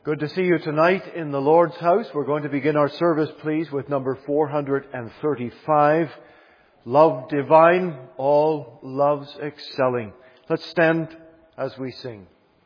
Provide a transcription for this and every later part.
Good to see you tonight in the Lord's house. We're going to begin our service, please, with number 435. Love divine, all loves excelling. Let's stand as we sing.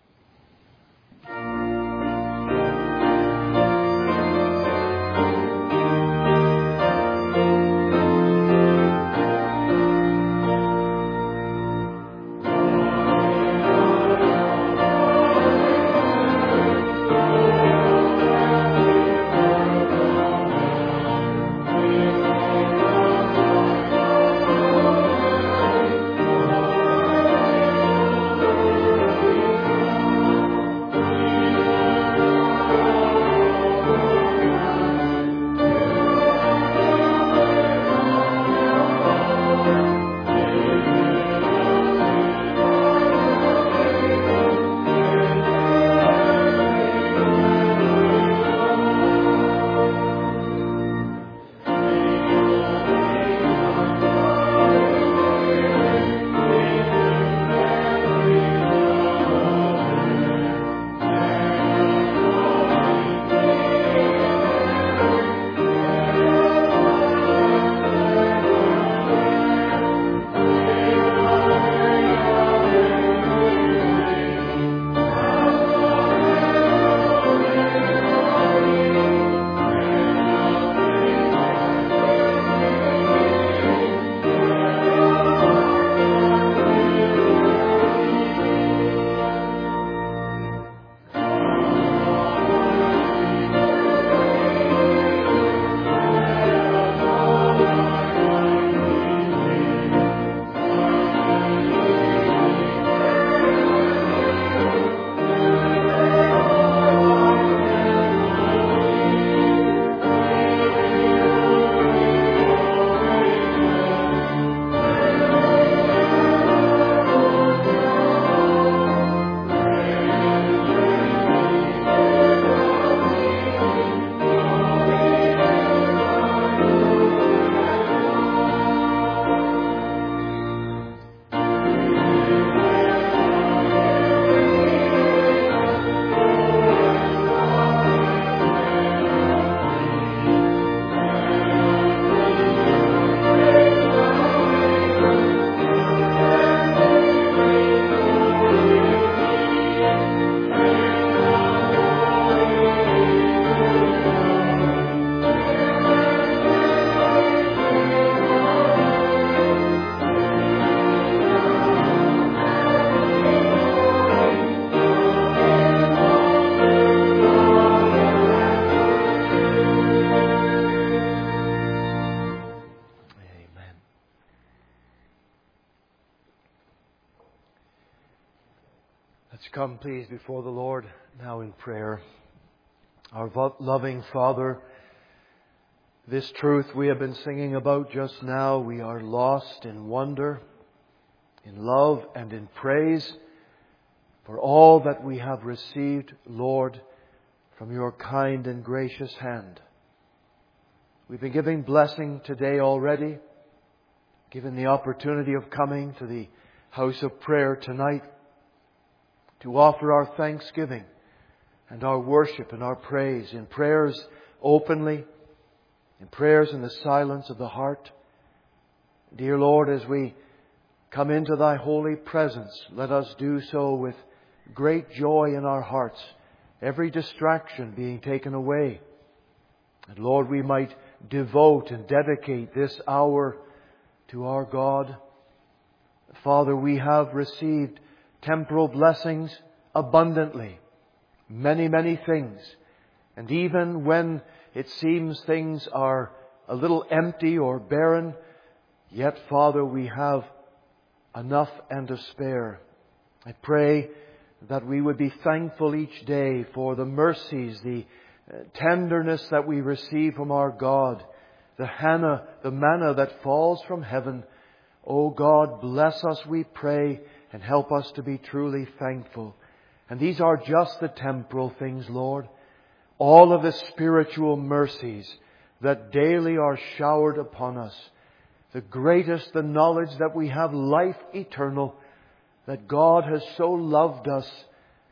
Come, please, before the Lord now in prayer. Our loving Father, this truth we have been singing about just now, we are lost in wonder, in love and in praise for all that we have received, Lord, from your kind and gracious hand. We've been giving blessing today already, given the opportunity of coming to the house of prayer tonight, to offer our thanksgiving and our worship and our praise in prayers openly, in prayers in the silence of the heart. Dear Lord, as we come into Thy holy presence, let us do so with great joy in our hearts, every distraction being taken away. And Lord, we might devote and dedicate this hour to our God. Father, we have received temporal blessings abundantly. Many, many things. And even when it seems things are a little empty or barren, yet, Father, we have enough and to spare. I pray that we would be thankful each day for the mercies, the tenderness that we receive from our God, the manna that falls from heaven. O God, bless us, we pray, and help us to be truly thankful. And these are just the temporal things, Lord. All of the spiritual mercies that daily are showered upon us. The greatest, the knowledge that we have life eternal, that God has so loved us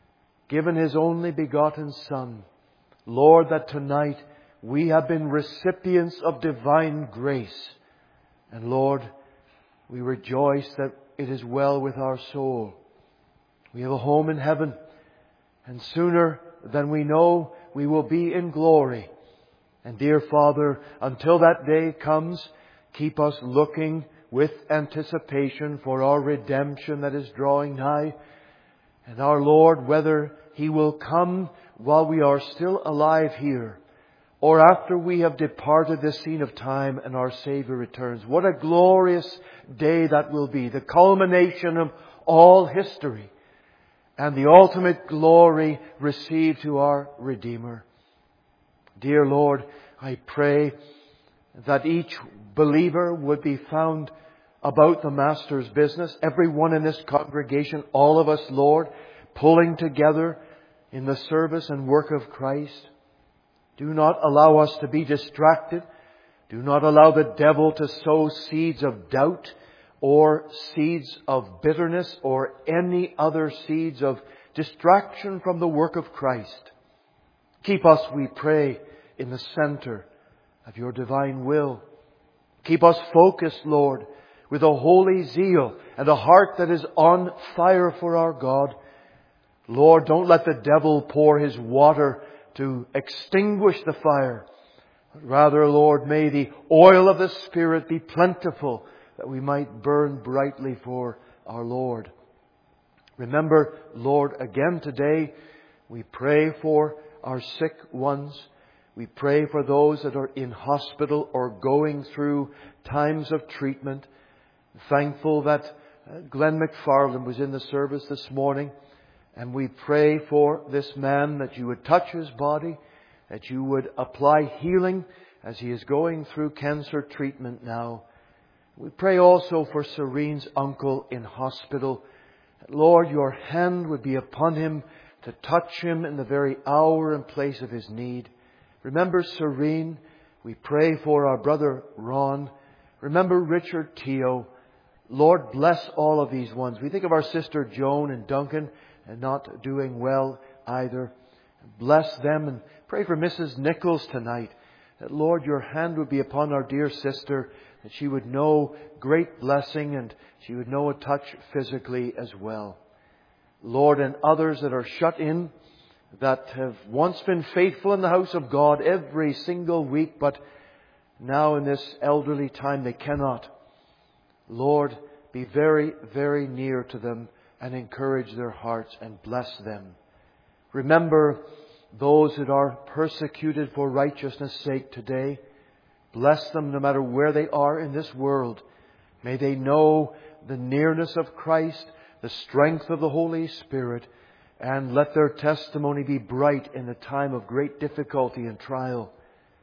given His only begotten Son. Lord, that tonight we have been recipients of divine grace. And Lord, we rejoice that it is well with our soul. We have a home in heaven, and sooner than we know, we will be in glory. And dear Father, until that day comes, keep us looking with anticipation for our redemption that is drawing nigh. And our Lord, whether He will come while we are still alive here, or after we have departed this scene of time and our Savior returns. What a glorious day that will be, the culmination of all history and the ultimate glory received to our Redeemer. Dear Lord, I pray that each believer would be found about the Master's business. Everyone in this congregation, all of us, Lord, pulling together in the service and work of Christ. Do not allow us to be distracted. Do not allow the devil to sow seeds of doubt or seeds of bitterness or any other seeds of distraction from the work of Christ. Keep us, we pray, in the center of Your divine will. Keep us focused, Lord, with a holy zeal and a heart that is on fire for our God. Lord, don't let the devil pour his water to extinguish the fire. But rather, Lord, may the oil of the Spirit be plentiful, that we might burn brightly for our Lord. Remember, Lord, again today, we pray for our sick ones. We pray for those that are in hospital or going through times of treatment. Thankful that Glenn McFarland was in the service this morning. And we pray for this man that You would touch his body, that You would apply healing as he is going through cancer treatment now. We pray also for Serene's uncle in hospital. Lord, Your hand would be upon him to touch him in the very hour and place of his need. Remember Serene. We pray for our brother Ron. Remember Richard Teo. Lord, bless all of these ones. We think of our sister Joan and Duncan, and not doing well either. Bless them, and pray for Mrs. Nichols tonight, that Lord, Your hand would be upon our dear sister, that she would know great blessing and she would know a touch physically as well. Lord, and others that are shut in, that have once been faithful in the house of God every single week, but now in this elderly time they cannot. Lord, be very, very near to them and encourage their hearts and bless them. Remember those that are persecuted for righteousness' sake today. Bless them no matter where they are in this world. May they know the nearness of Christ, the strength of the Holy Spirit, and let their testimony be bright in the time of great difficulty and trial.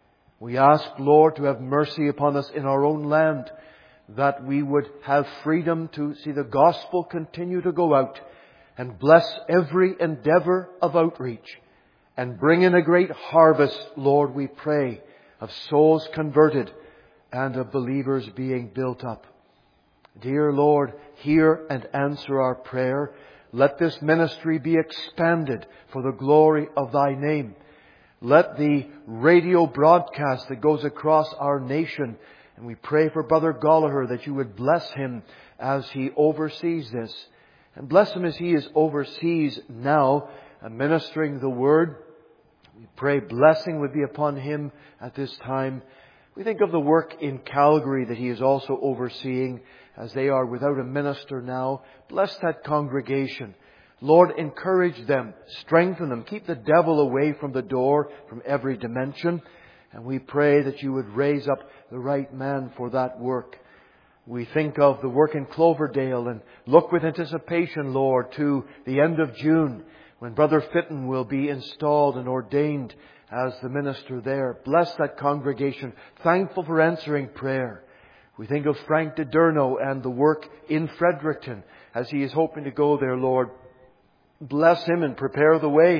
We ask, Lord, to have mercy upon us in our own land, that we would have freedom to see the gospel continue to go out, and bless every endeavor of outreach, and bring in a great harvest, Lord, we pray, of souls converted and of believers being built up. Dear Lord, hear and answer our prayer. Let this ministry be expanded for the glory of Thy name. Let the radio broadcast that goes across our nation, and we pray for Brother Gallagher that You would bless him as he oversees this. And bless him as he is overseas now, administering the Word. We pray blessing would be upon him at this time. We think of the work in Calgary that he is also overseeing, as they are without a minister now. Bless that congregation. Lord, encourage them, strengthen them, keep the devil away from the door, from every dimension. And we pray that You would raise up the right man for that work. We think of the work in Cloverdale and look with anticipation, Lord, to the end of June, when Brother Fitton will be installed and ordained as the minister there. Bless that congregation. Thankful for answering prayer. We think of Frank DiDerno and the work in Fredericton as he is hoping to go there, Lord. Bless him and prepare the way.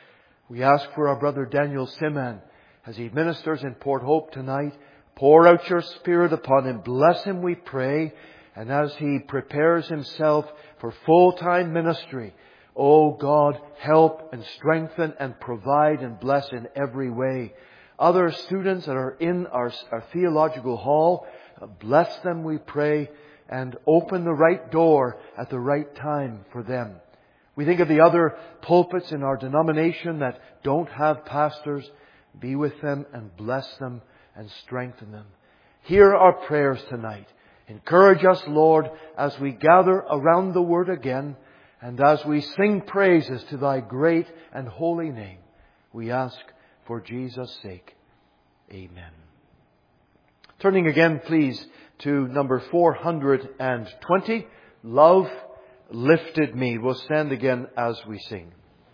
We ask for our brother Daniel Siman as he ministers in Port Hope tonight. Pour out Your Spirit upon him. Bless him, we pray. And as he prepares himself for full-time ministry, Oh God, help and strengthen and provide and bless in every way. Other students that are in our theological hall, bless them, we pray, and open the right door at the right time for them. We think of the other pulpits in our denomination that don't have pastors. Be with them and bless them and strengthen them. Hear our prayers tonight. Encourage us, Lord, as we gather around the Word again and as we sing praises to Thy great and holy name. We ask for Jesus' sake. Amen. Turning again, please, to number 420, Love Lifted Me. We'll stand again as we sing.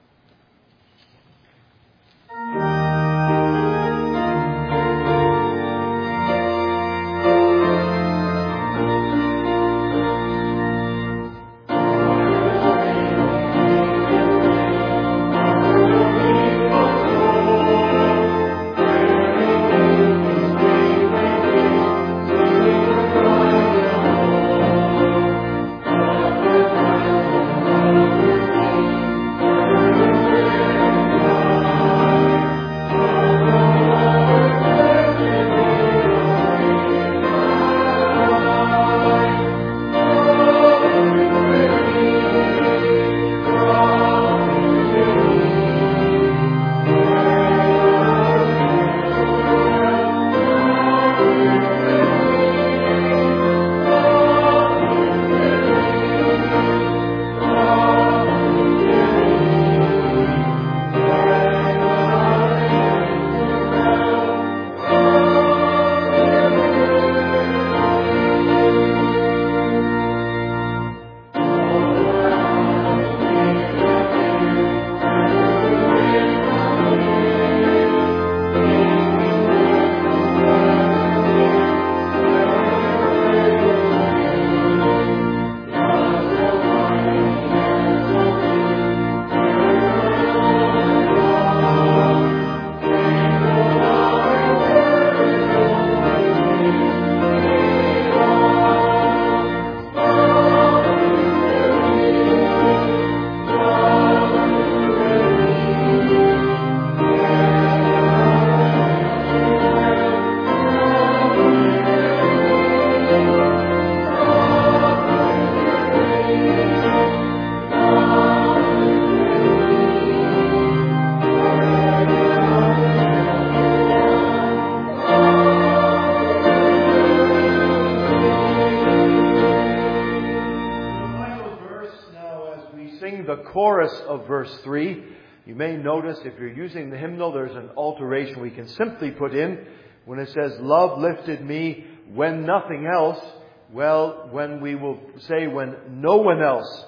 Chorus of verse 3. You may notice if you're using the hymnal, there's an alteration we can simply put in when it says, Love lifted me when nothing else. Well, when we will say when no one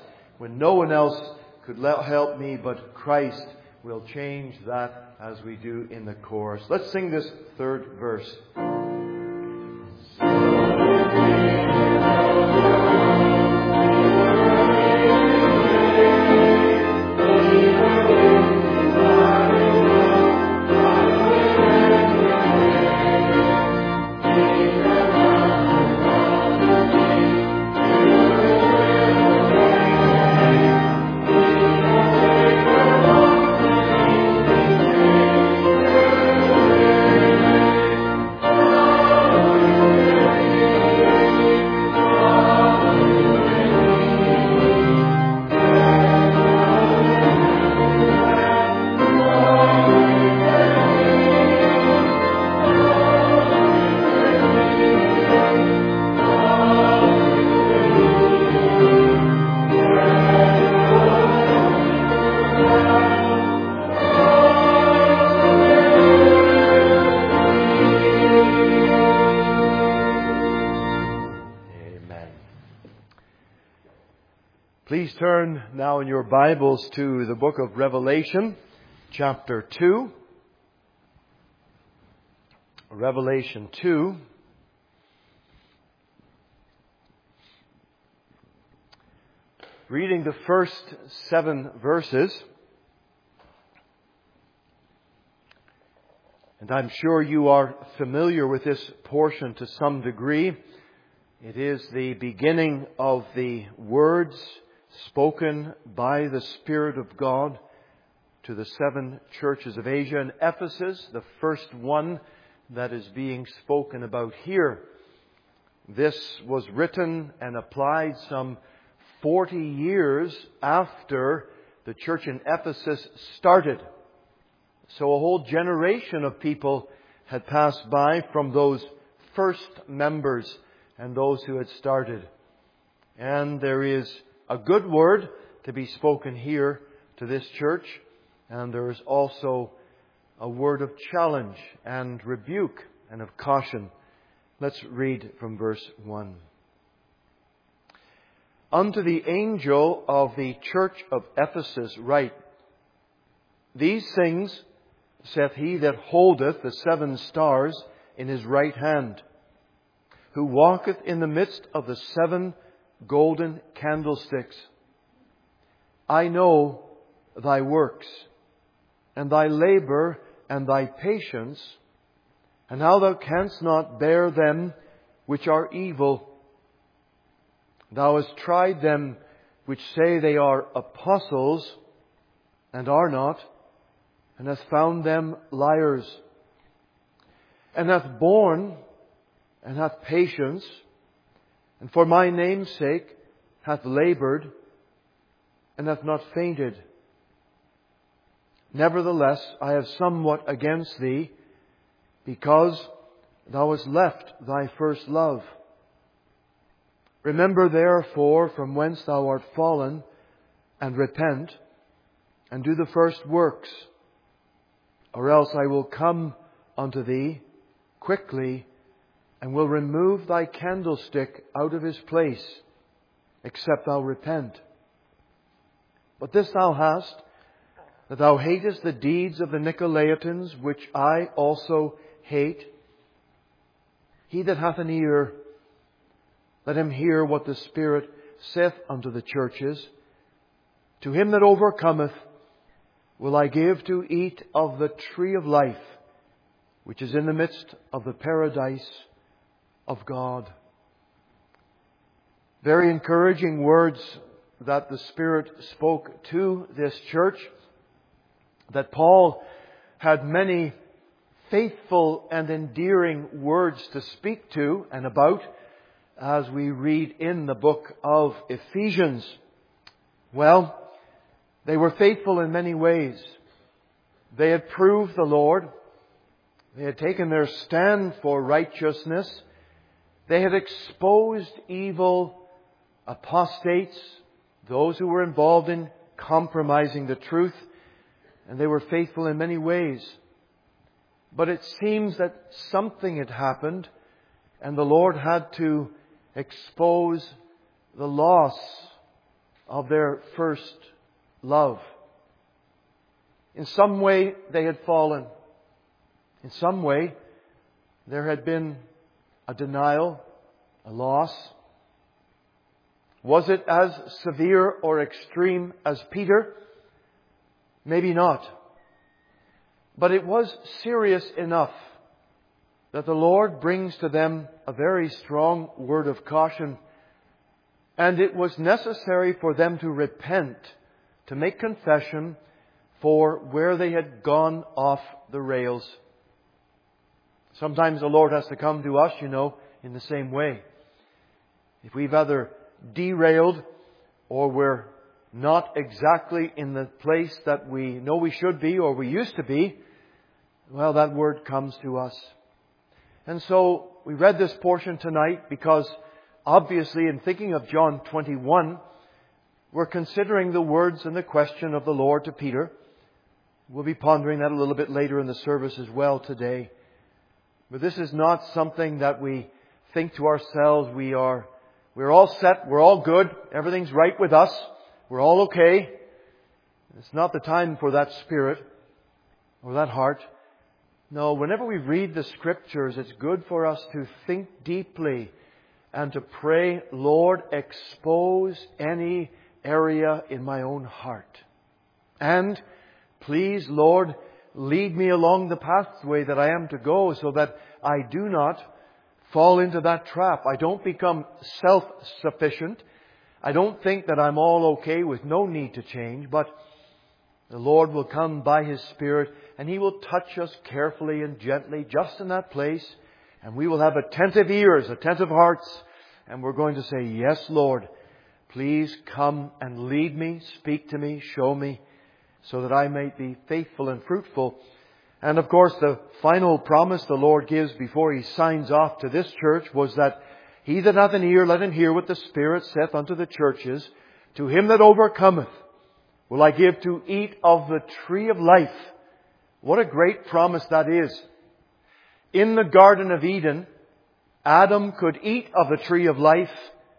else could help me but Christ, we'll change that as we do in the chorus. Let's sing this third verse. Please turn now in your Bibles to the book of Revelation, chapter 2. Revelation 2. Reading the first 7 verses. And I'm sure you are familiar with this portion to some degree. It is the beginning of the words spoken by the Spirit of God to the 7 churches of Asia. In Ephesus, the first one that is being spoken about here. This was written and applied some 40 years after the church in Ephesus started. So a whole generation of people had passed by from those first members and those who had started. And there is a good word to be spoken here to this church. And there is also a word of challenge and rebuke and of caution. Let's read from verse 1. Unto the angel of the church of Ephesus write, These things saith he that holdeth the 7 stars in his right hand, who walketh in the midst of the 7 golden candlesticks. I know thy works, and thy labour, and thy patience, and how thou canst not bear them which are evil. Thou hast tried them which say they are apostles, and are not, and hast found them liars, and hath borne, and hath patience, and for my name's sake hath laboured, and hath not fainted. Nevertheless, I have somewhat against thee, because thou hast left thy first love. Remember therefore from whence thou art fallen, and repent, and do the first works, or else I will come unto thee quickly, and will remove thy candlestick out of his place, except thou repent. But this thou hast, that thou hatest the deeds of the Nicolaitans, which I also hate. He that hath an ear, let him hear what the Spirit saith unto the churches. To him that overcometh will I give to eat of the tree of life, which is in the midst of the paradise of God. Very encouraging words that the Spirit spoke to this church, that Paul had many faithful and endearing words to speak to and about as we read in the book of Ephesians. Well, they were faithful in many ways. They had proved the Lord. They had taken their stand for righteousness. They had exposed evil apostates, those who were involved in compromising the truth. And they were faithful in many ways. But it seems that something had happened, and the Lord had to expose the loss of their first love. In some way they had fallen. In some way there had been a denial, a loss. Was it as severe or extreme as Peter? Maybe not. But it was serious enough that the Lord brings to them a very strong word of caution. And it was necessary for them to repent, to make confession for where they had gone off the rails. Sometimes the Lord has to come to us, in the same way. If we've either derailed or we're not exactly in the place that we know we should be or we used to be, well, that word comes to us. And so we read this portion tonight because obviously in thinking of John 21, we're considering the words and the question of the Lord to Peter. We'll be pondering that a little bit later in the service as well today. But this is not something that we think to ourselves, we're all set, we're all good, everything's right with us, we're all okay. It's not the time for that spirit or that heart. No, whenever we read the Scriptures, it's good for us to think deeply and to pray, Lord, expose any area in my own heart. And please, Lord, lead me along the pathway that I am to go so that I do not fall into that trap. I don't become self-sufficient I don't think that I'm all okay with no need to change, but the Lord will come by His Spirit and He will touch us carefully and gently just in that place. And we will have attentive ears, attentive hearts. And we're going to say, yes, Lord, please come and lead me, speak to me, show me, so that I may be faithful and fruitful. And of course, the final promise the Lord gives before He signs off to this church was that he that hath an ear, let him hear what the Spirit saith unto the churches. To him that overcometh will I give to eat of the tree of life. What a great promise that is. In the Garden of Eden, Adam could eat of the tree of life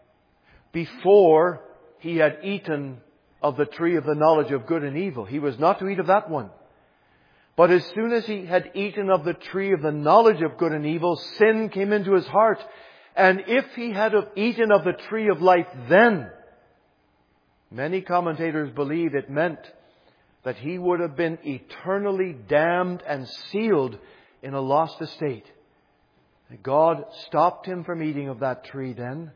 before he had eaten of the tree of the knowledge of good and evil. He was not to eat of that one. But as soon as he had eaten of the tree of the knowledge of good and evil, sin came into his heart. And if he had eaten of the tree of life then, many commentators believe it meant that he would have been eternally damned and sealed in a lost estate. God stopped him from eating of that tree then.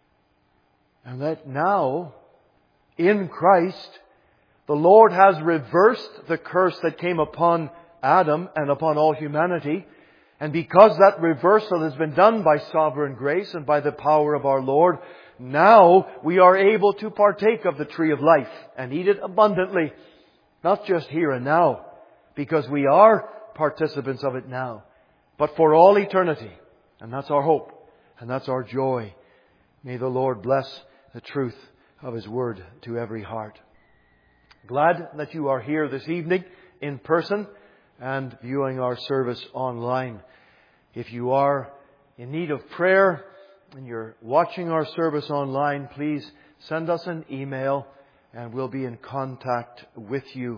And that now, in Christ, the Lord has reversed the curse that came upon Adam and upon all humanity. And because that reversal has been done by sovereign grace and by the power of our Lord, now we are able to partake of the tree of life and eat it abundantly. Not just here and now, because we are participants of it now, but for all eternity. And that's our hope, and that's our joy. May the Lord bless the truth of His Word to every heart. Glad that you are here this evening in person and viewing our service online. If you are in need of prayer and you're watching our service online, please send us an email and we'll be in contact with you.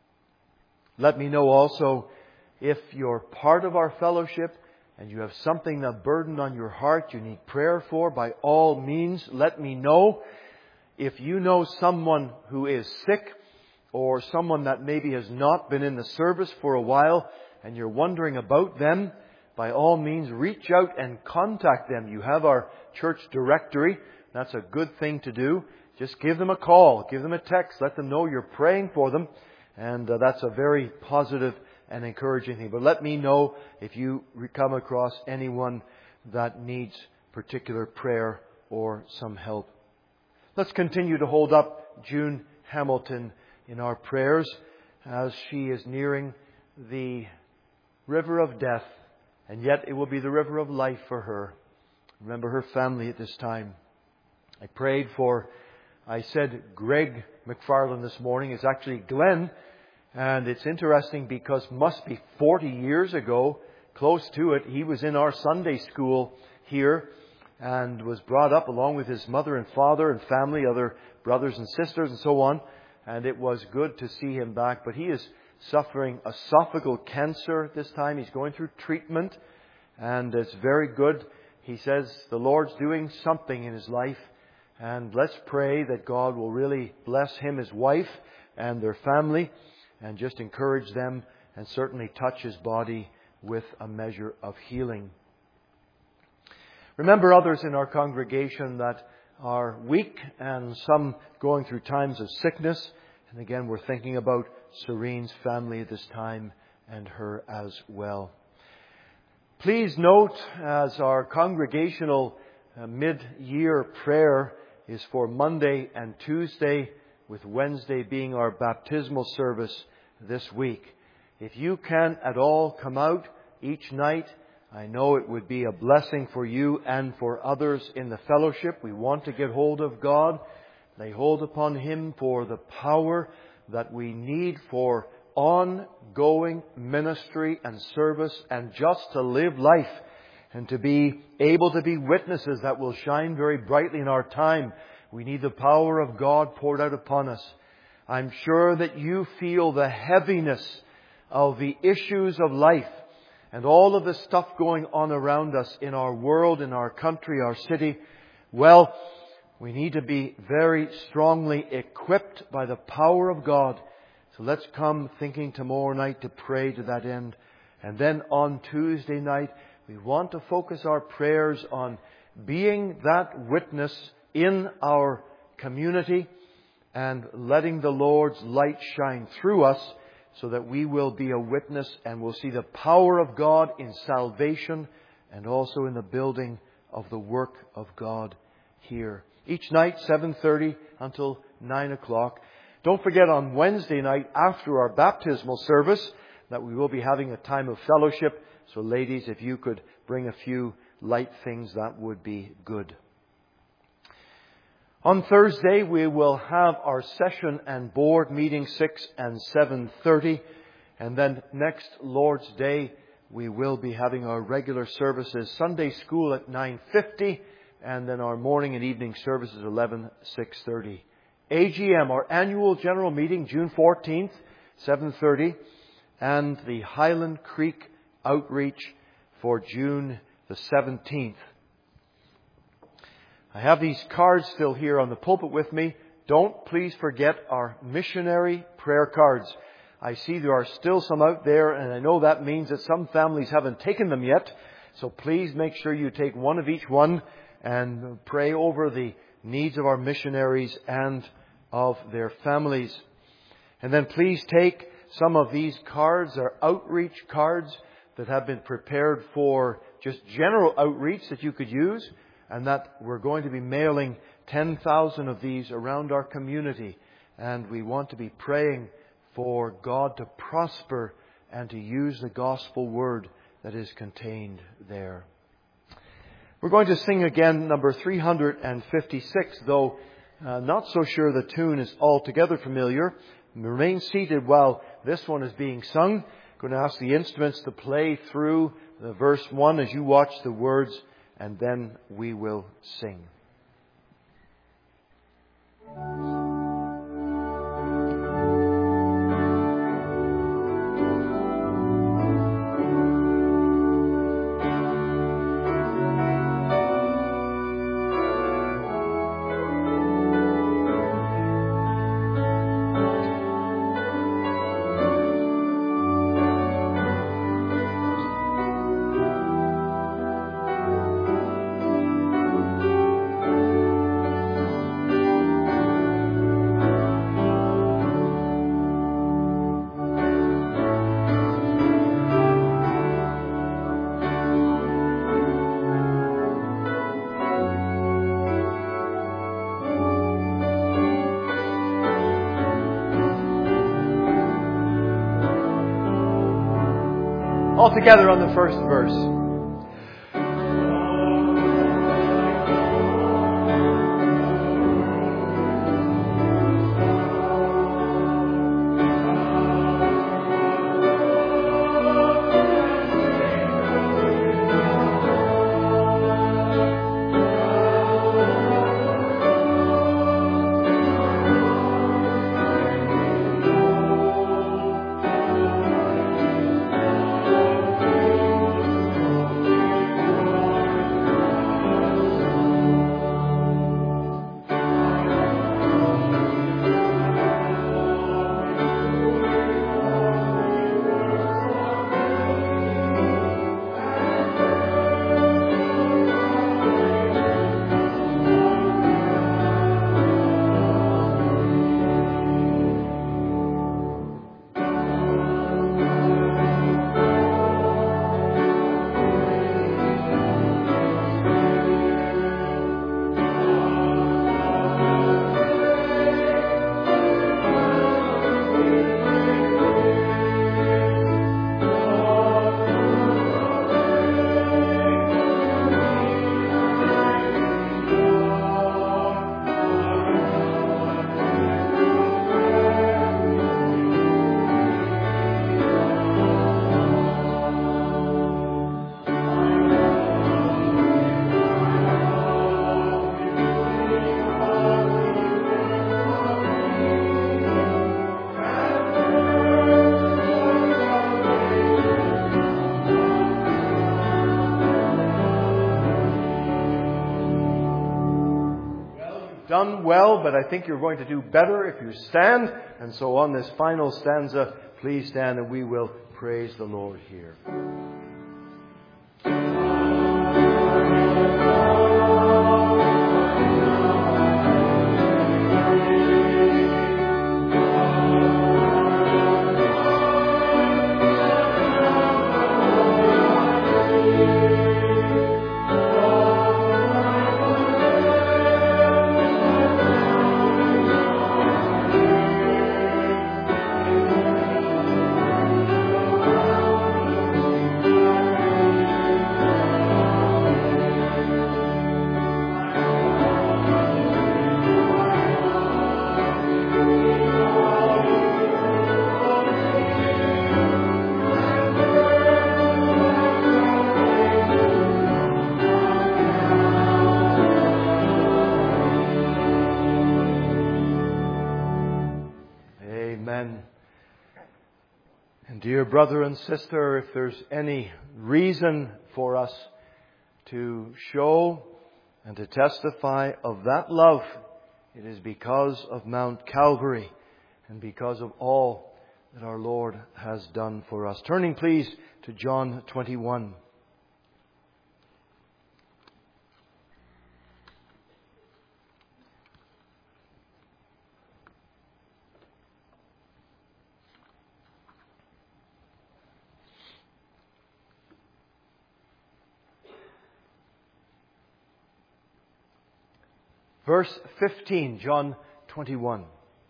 Let me know also if you're part of our fellowship and you have something that burdened on your heart you need prayer for. By all means, let me know. If you know someone who is sick, or someone that maybe has not been in the service for a while and you're wondering about them, by all means reach out and contact them. You have our church directory. That's a good thing to do. Just give them a call, give them a text, let them know you're praying for them. And that's a very positive and encouraging thing. But let me know if you come across anyone that needs particular prayer or some help. Let's continue to hold up June Hamilton in our prayers as she is nearing the river of death, and yet it will be the river of life for her. Remember her family at this time. I said Greg McFarland this morning. It's actually Glenn, and it's interesting because must be 40 years ago, close to it, he was in our Sunday school here and was brought up along with his mother and father and family, other brothers and sisters and so on. And it was good to see him back. But he is suffering esophageal cancer at this time. He's going through treatment. And it's very good. He says the Lord's doing something in his life. And let's pray that God will really bless him, his wife, and their family. And just encourage them and certainly touch his body with a measure of healing. Remember others in our congregation that are weak and some going through times of sickness. And again, we're thinking about Serene's family at this time and her as well. Please note, as our congregational mid-year prayer is for Monday and Tuesday, with Wednesday being our baptismal service this week. If you can at all come out each night, I know it would be a blessing for you and for others in the fellowship. We want to get hold of God, lay hold upon Him for the power that we need for ongoing ministry and service and just to live life and to be able to be witnesses that will shine very brightly in our time. We need the power of God poured out upon us. I'm sure that you feel the heaviness of the issues of life and all of the stuff going on around us in our world, in our country, our city. Well, we need to be very strongly equipped by the power of God. So let's come thinking tomorrow night to pray to that end. And then on Tuesday night, we want to focus our prayers on being that witness in our community and letting the Lord's light shine through us so that we will be a witness and will see the power of God in salvation and also in the building of the work of God here. Each night, 7:30 until 9 o'clock. Don't forget on Wednesday night after our baptismal service that we will be having a time of fellowship. So ladies, if you could bring a few light things, that would be good. On Thursday, we will have our session and board meeting 6 and 7:30. And then next Lord's Day, we will be having our regular services, Sunday school at 9:50, and then our morning and evening services 11, 6:30. AGM, our annual general meeting, June 14th, 7:30, and the Highland Creek outreach for June the 17th. I have these cards still here on the pulpit with me. Don't please forget our missionary prayer cards. I see there are still some out there, and I know that means that some families haven't taken them yet. So please make sure you take one of each one and pray over the needs of our missionaries and of their families. And then please take some of these cards, our outreach cards that have been prepared for just general outreach that you could use, and that we're going to be mailing 10,000 of these around our community. And we want to be praying for God to prosper and to use the gospel word that is contained there. We're going to sing again number 356, though not so sure the tune is altogether familiar. Remain seated while this one is being sung. I'm going to ask the instruments to play through the verse 1 as you watch the words, and then we will sing. All together on the first verse. Done well, but I think you're going to do better if you stand. And so on this final stanza, please stand and we will praise the Lord here. Dear brother and sister, if there's any reason for us to show and to testify of that love, it is because of Mount Calvary and because of all that our Lord has done for us. Turning please to John 21. Verse 15, John 21.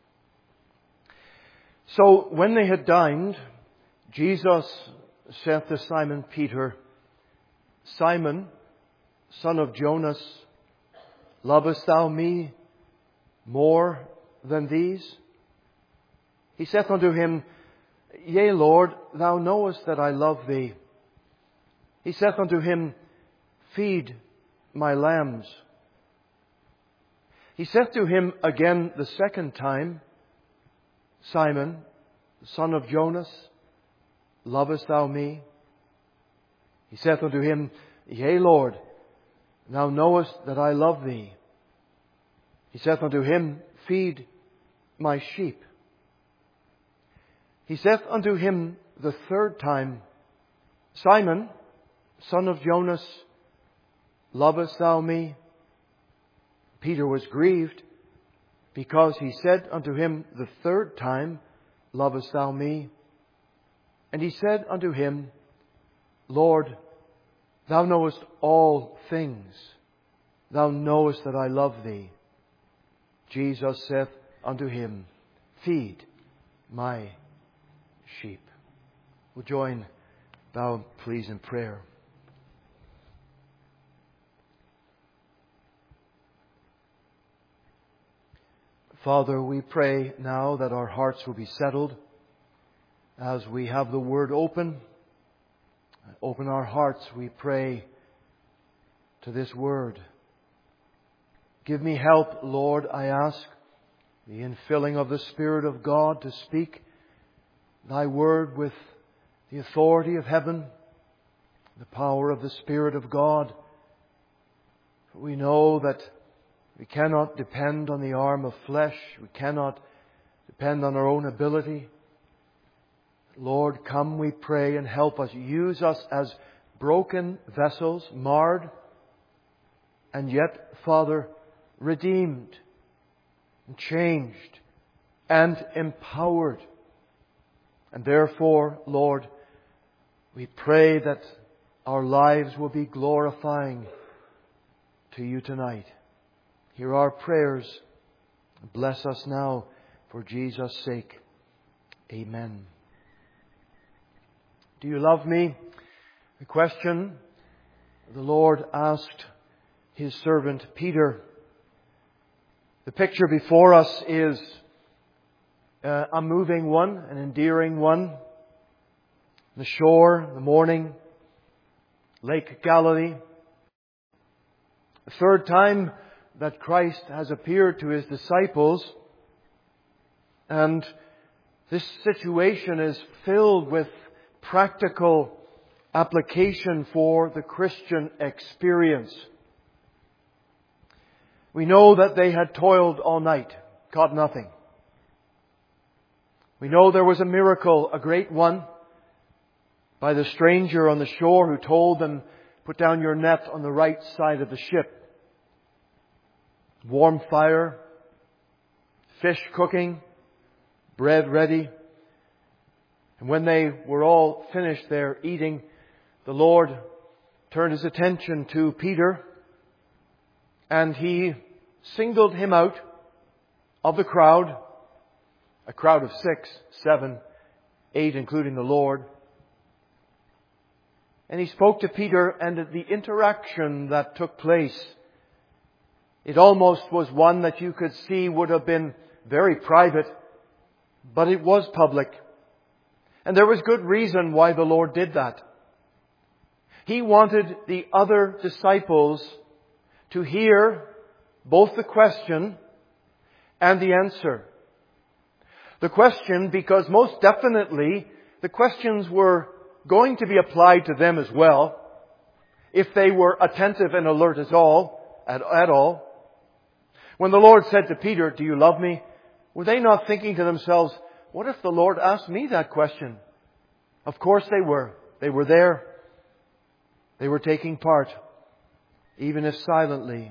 So when they had dined, Jesus said to Simon Peter, Simon, son of Jonas, lovest thou me more than these? He saith unto him, Yea, Lord, thou knowest that I love thee. He saith unto him, Feed my lambs. He saith to him again the second time, Simon, son of Jonas, lovest thou me? He saith unto him, Yea, Lord, thou knowest that I love thee. He saith unto him, Feed my sheep. He saith unto him the third time, Simon, son of Jonas, lovest thou me? Peter was grieved, because he said unto him the third time, Lovest thou me? And he said unto him, Lord, thou knowest all things. Thou knowest that I love thee. Jesus saith unto him, Feed my sheep. We'll join thou please in prayer. Father, we pray now that our hearts will be settled as we have the Word open. Open our hearts, we pray, to this Word. Give me help, Lord, I ask, the infilling of the Spirit of God to speak Thy Word with the authority of heaven, the power of the Spirit of God. We know that we cannot depend on the arm of flesh. We cannot depend on our own ability. Lord, come, we pray, and help us. Use us as broken vessels, marred, and yet, Father, redeemed, and changed, and empowered. And therefore, Lord, we pray that our lives will be glorifying to You tonight. Hear our prayers. Bless us now for Jesus' sake. Amen. Do you love me? A question the Lord asked His servant Peter. The picture before us is a moving one, an endearing one. The shore, the morning, Lake Galilee. The third time that Christ has appeared to His disciples, and this situation is filled with practical application for the Christian experience. We know that they had toiled all night, caught nothing. We know there was a miracle, a great one, by the stranger on the shore who told them, Put down your net on the right side of the ship. Warm fire, fish cooking, bread ready. And when they were all finished there eating, the Lord turned His attention to Peter, and He singled him out of the crowd, a crowd of 6, 7, 8, including the Lord. And He spoke to Peter, and the interaction that took place, it almost was one that you could see would have been very private, but it was public. And there was good reason why the Lord did that. He wanted the other disciples to hear both the question and the answer. The question, because most definitely the questions were going to be applied to them as well, if they were attentive and alert at all. When the Lord said to Peter, "Do you love me?" were they not thinking to themselves, "What if the Lord asked me that question?" Of course they were. They were there. They were taking part, even if silently.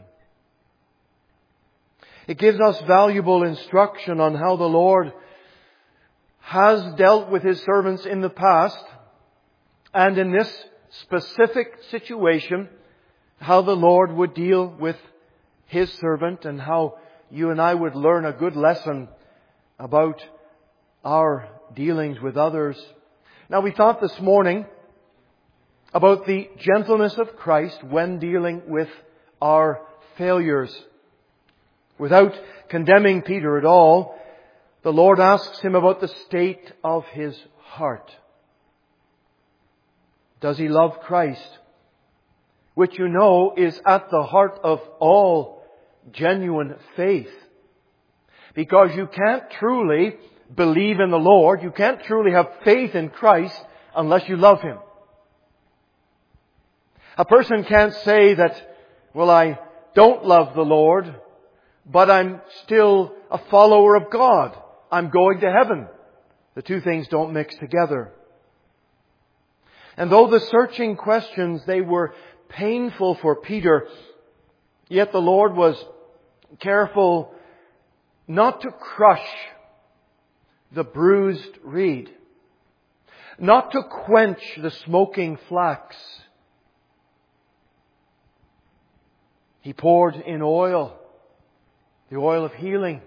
It gives us valuable instruction on how the Lord has dealt with His servants in the past, and in this specific situation, how the Lord would deal with His servant, and how you and I would learn a good lesson about our dealings with others. Now, we thought this morning about the gentleness of Christ when dealing with our failures. Without condemning Peter at all, the Lord asks him about the state of his heart. Does he love Christ? Which you know is at the heart of all genuine faith. Because you can't truly believe in the Lord, you can't truly have faith in Christ unless you love Him. A person can't say that, well, I don't love the Lord, but I'm still a follower of God. I'm going to heaven. The two things don't mix together. And though the searching questions, they were painful for Peter, yet the Lord was careful not to crush the bruised reed, not to quench the smoking flax. He poured in oil, the oil of healing.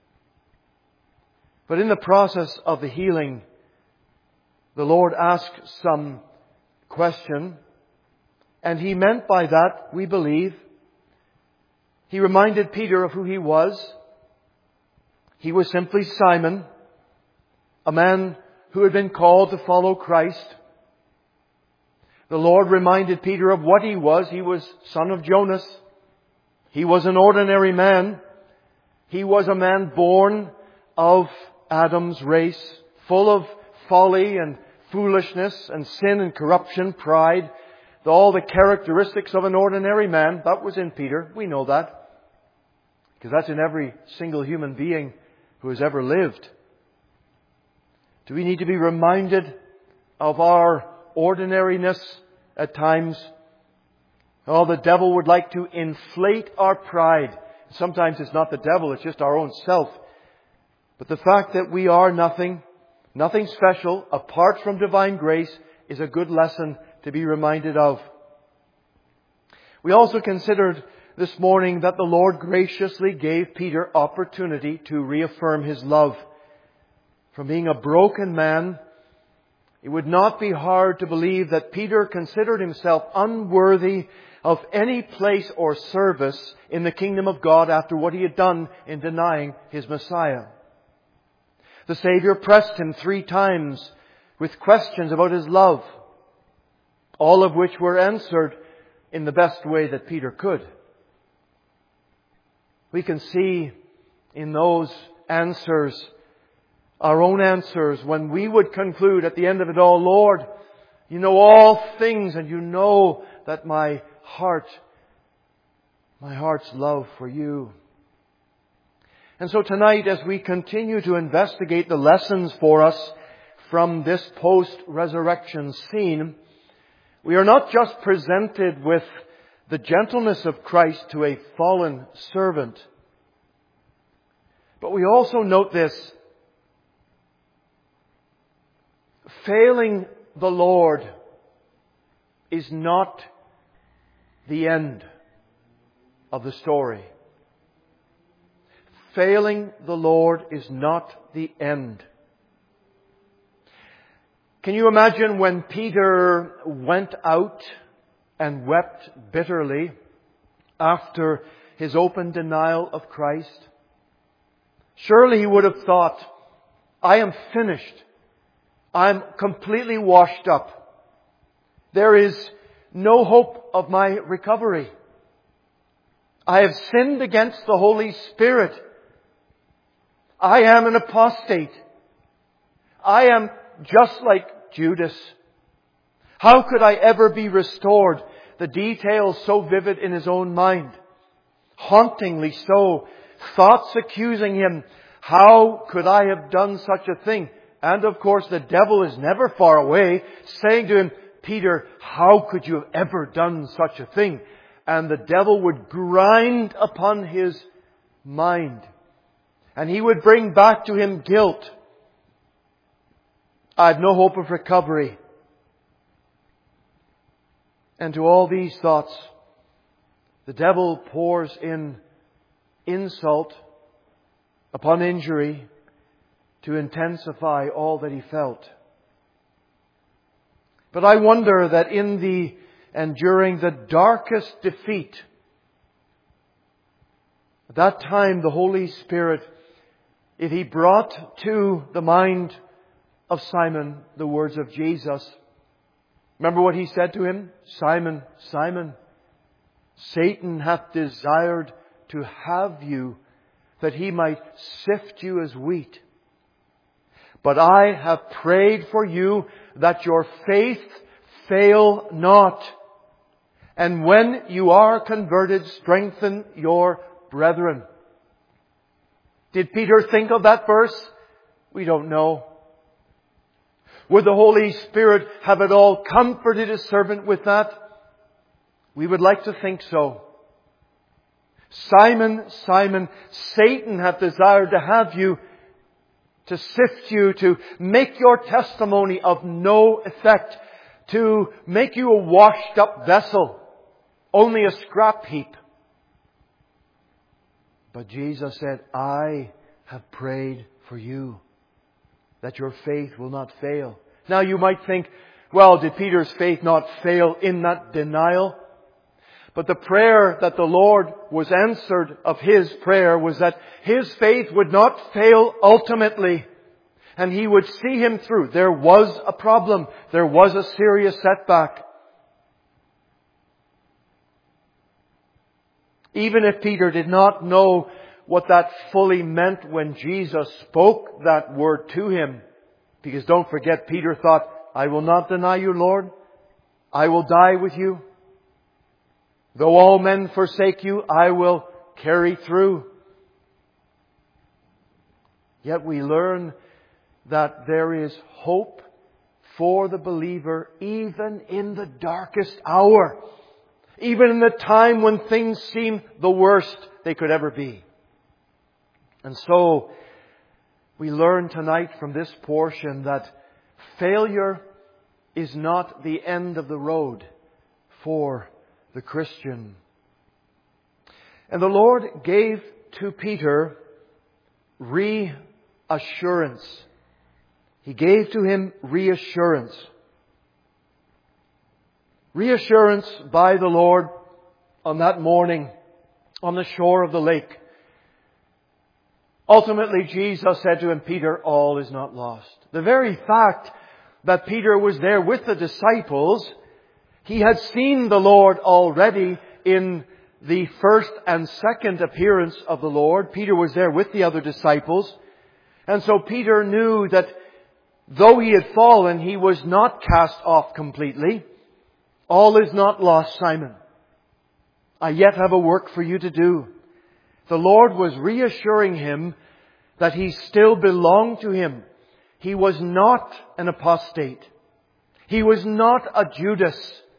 But in the process of the healing, the Lord asked some question, and He meant by that, we believe, He reminded Peter of who he was. He was simply Simon, a man who had been called to follow Christ. The Lord reminded Peter of what he was. He was son of Jonas. He was an ordinary man. He was a man born of Adam's race, full of folly and foolishness and sin and corruption, pride, all the characteristics of an ordinary man. That was in Peter. We know that, because that's in every single human being who has ever lived. Do we need to be reminded of our ordinariness at times? Oh, the devil would like to inflate our pride. Sometimes it's not the devil, it's just our own self. But the fact that we are nothing special, apart from divine grace, is a good lesson to be reminded of. We also considered this morning that the Lord graciously gave Peter opportunity to reaffirm his love. From being a broken man, it would not be hard to believe that Peter considered himself unworthy of any place or service in the kingdom of God after what he had done in denying his Messiah. The Savior pressed him 3 times with questions about his love, all of which were answered in the best way that Peter could. We can see in those answers our own answers when we would conclude at the end of it all, Lord, you know all things, and you know that my heart's love for you. And so tonight, as we continue to investigate the lessons for us from this post-resurrection scene, we are not just presented with the gentleness of Christ to a fallen servant, but we also note this: failing the Lord is not the end of the story. Failing the Lord is not the end. Can you imagine when Peter went out and wept bitterly after his open denial of Christ? Surely he would have thought, I am finished. I'm completely washed up. There is no hope of my recovery. I have sinned against the Holy Spirit. I am an apostate. I am just like Judas? How could I ever be restored? The details so vivid in his own mind. Hauntingly so. Thoughts accusing him. How could I have done such a thing? And of course the devil is never far away, saying to him, Peter, how could you have ever done such a thing? And the devil would grind upon his mind. And he would bring back to him guilt. I have no hope of recovery. And to all these thoughts, the devil pours in insult upon injury to intensify all that he felt. But I wonder that in the and during the darkest defeat, at that time the Holy Spirit, if He brought to the mind of Simon the words of Jesus, remember what He said to him? Simon, Simon, Satan hath desired to have you, that he might sift you as wheat. But I have prayed for you that your faith fail not. And when you are converted, strengthen your brethren. Did Peter think of that verse? We don't know. Would the Holy Spirit have at all comforted His servant with that? We would like to think so. Simon, Simon, Satan hath desired to have you, to sift you, to make your testimony of no effect, to make you a washed up vessel, only a scrap heap. But Jesus said, I have prayed for you, that your faith will not fail. Now you might think, well, did Peter's faith not fail in that denial? But the prayer that the Lord was answered of his prayer was that his faith would not fail ultimately. And he would see him through. There was a problem. There was a serious setback. Even if Peter did not know what that fully meant when Jesus spoke that word to him. Because don't forget, Peter thought, I will not deny you, Lord. I will die with you. Though all men forsake you, I will carry through. Yet we learn that there is hope for the believer even in the darkest hour. Even in the time when things seem the worst they could ever be. And so, we learn tonight from this portion that failure is not the end of the road for the Christian. And the Lord gave to Peter reassurance. He gave to him reassurance. Reassurance by the Lord on that morning on the shore of the lake. Ultimately, Jesus said to him, Peter, all is not lost. The very fact that Peter was there with the disciples, he had seen the Lord already in the first and second appearance of the Lord. Peter was there with the other disciples. And so Peter knew that though he had fallen, he was not cast off completely. All is not lost, Simon. I yet have a work for you to do. The Lord was reassuring him that he still belonged to him. He was not an apostate. He was not a Judas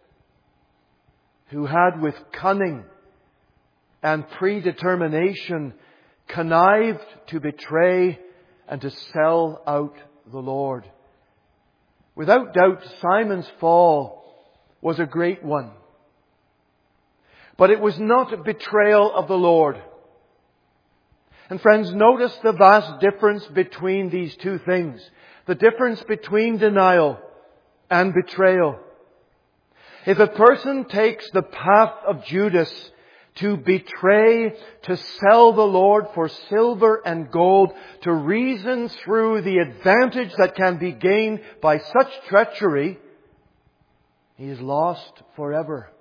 who had with cunning and predetermination connived to betray and to sell out the Lord. Without doubt, Simon's fall was a great one. But it was not a betrayal of the Lord. And friends, notice the vast difference between these two things. The difference between denial and betrayal. If a person takes the path of Judas to betray, to sell the Lord for silver and gold, to reason through the advantage that can be gained by such treachery, he is lost forever.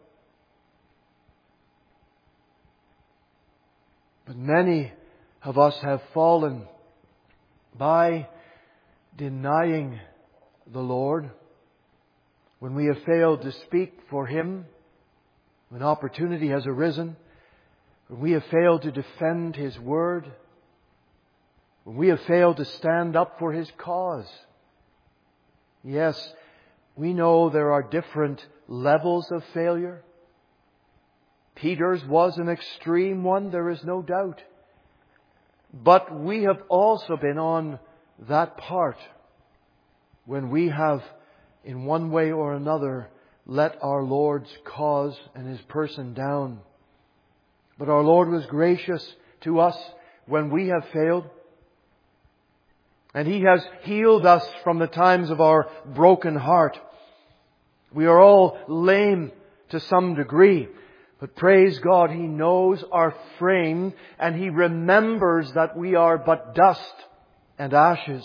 But many of us have fallen by denying the Lord, when we have failed to speak for Him, when opportunity has arisen, when we have failed to defend His Word, when we have failed to stand up for His cause. Yes, we know there are different levels of failure. Peter's was an extreme one, there is no doubt. But we have also been on that part when we have, in one way or another, let our Lord's cause and His person down. But our Lord was gracious to us when we have failed. And He has healed us from the times of our broken heart. We are all lame to some degree. But praise God, He knows our frame and He remembers that we are but dust and ashes.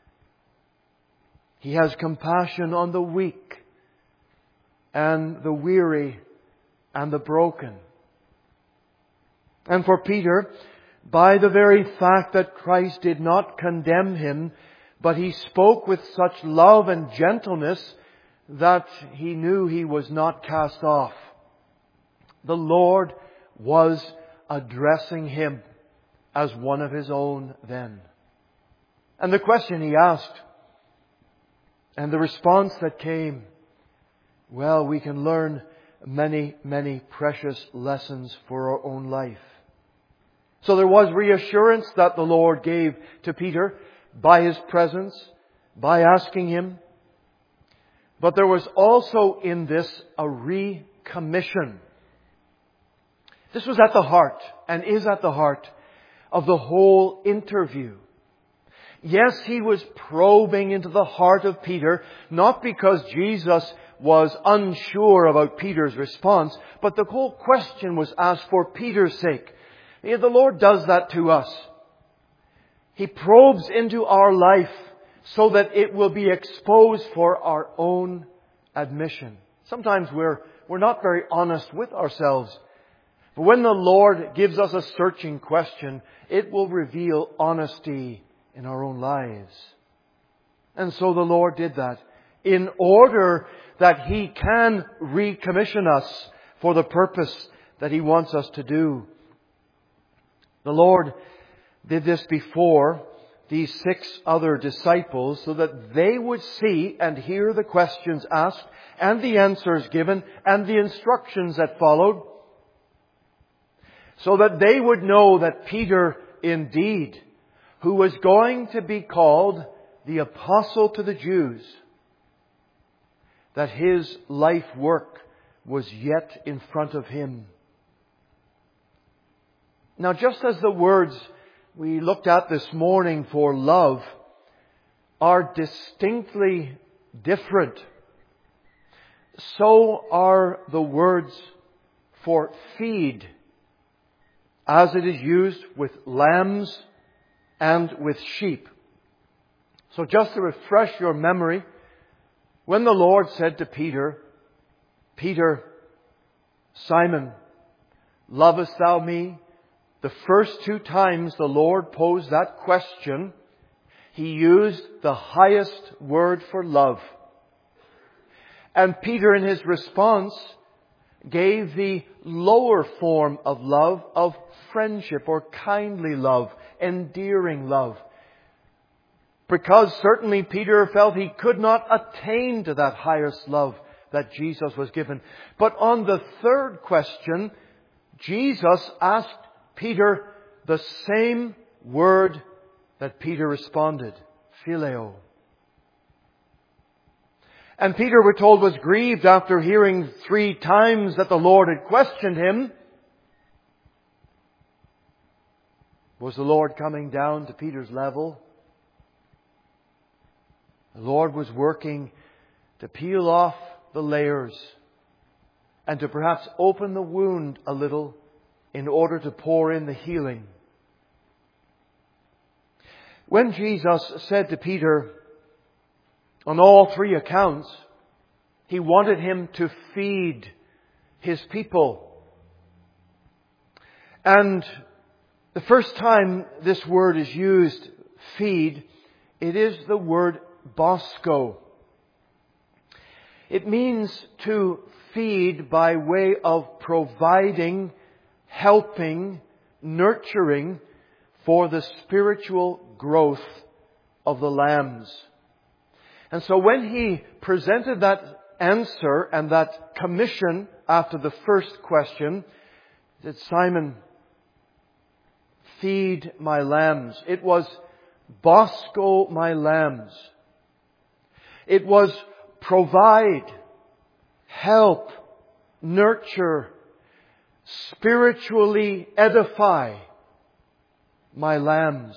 He has compassion on the weak and the weary and the broken. And for Peter, by the very fact that Christ did not condemn him, but He spoke with such love and gentleness that he knew he was not cast off. The Lord was addressing him as one of His own then. And the question He asked, and the response that came, well, we can learn many, many precious lessons for our own life. So there was reassurance that the Lord gave to Peter by His presence, by asking him. But there was also in this a recommission. This was at the heart, and is at the heart, of the whole interview. Yes, He was probing into the heart of Peter, not because Jesus was unsure about Peter's response, but the whole question was asked for Peter's sake. The Lord does that to us. He probes into our life so that it will be exposed for our own admission. Sometimes we're not very honest with ourselves. But when the Lord gives us a searching question, it will reveal honesty in our own lives. And so the Lord did that in order that He can recommission us for the purpose that He wants us to do. The Lord did this before these 6 other disciples so that they would see and hear the questions asked and the answers given and the instructions that followed, so that they would know that Peter indeed, who was going to be called the Apostle to the Jews, that his life work was yet in front of him. Now, just as the words we looked at this morning for love are distinctly different, so are the words for feed, as it is used with lambs and with sheep. So just to refresh your memory, when the Lord said to Peter, Peter, Simon, lovest thou me? The first 2 times the Lord posed that question, He used the highest word for love. And Peter, in his response, gave the lower form of love, of friendship or kindly love, endearing love. Because certainly Peter felt he could not attain to that highest love that Jesus was given. But on the third question, Jesus asked Peter the same word that Peter responded, phileo. And Peter, we're told, was grieved after hearing 3 times that the Lord had questioned him. Was the Lord coming down to Peter's level? The Lord was working to peel off the layers and to perhaps open the wound a little in order to pour in the healing. When Jesus said to Peter, on all 3 accounts, He wanted him to feed His people. And the first time this word is used, feed, it is the word bosco. It means to feed by way of providing, helping, nurturing for the spiritual growth of the lambs. And so when He presented that answer and that commission after the first question, that Simon, feed my lambs. It was bosco my lambs. It was provide, help, nurture, spiritually edify my lambs.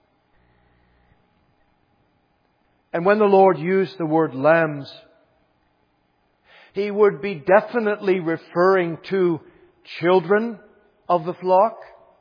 And when the Lord used the word lambs, He would be definitely referring to children of the flock.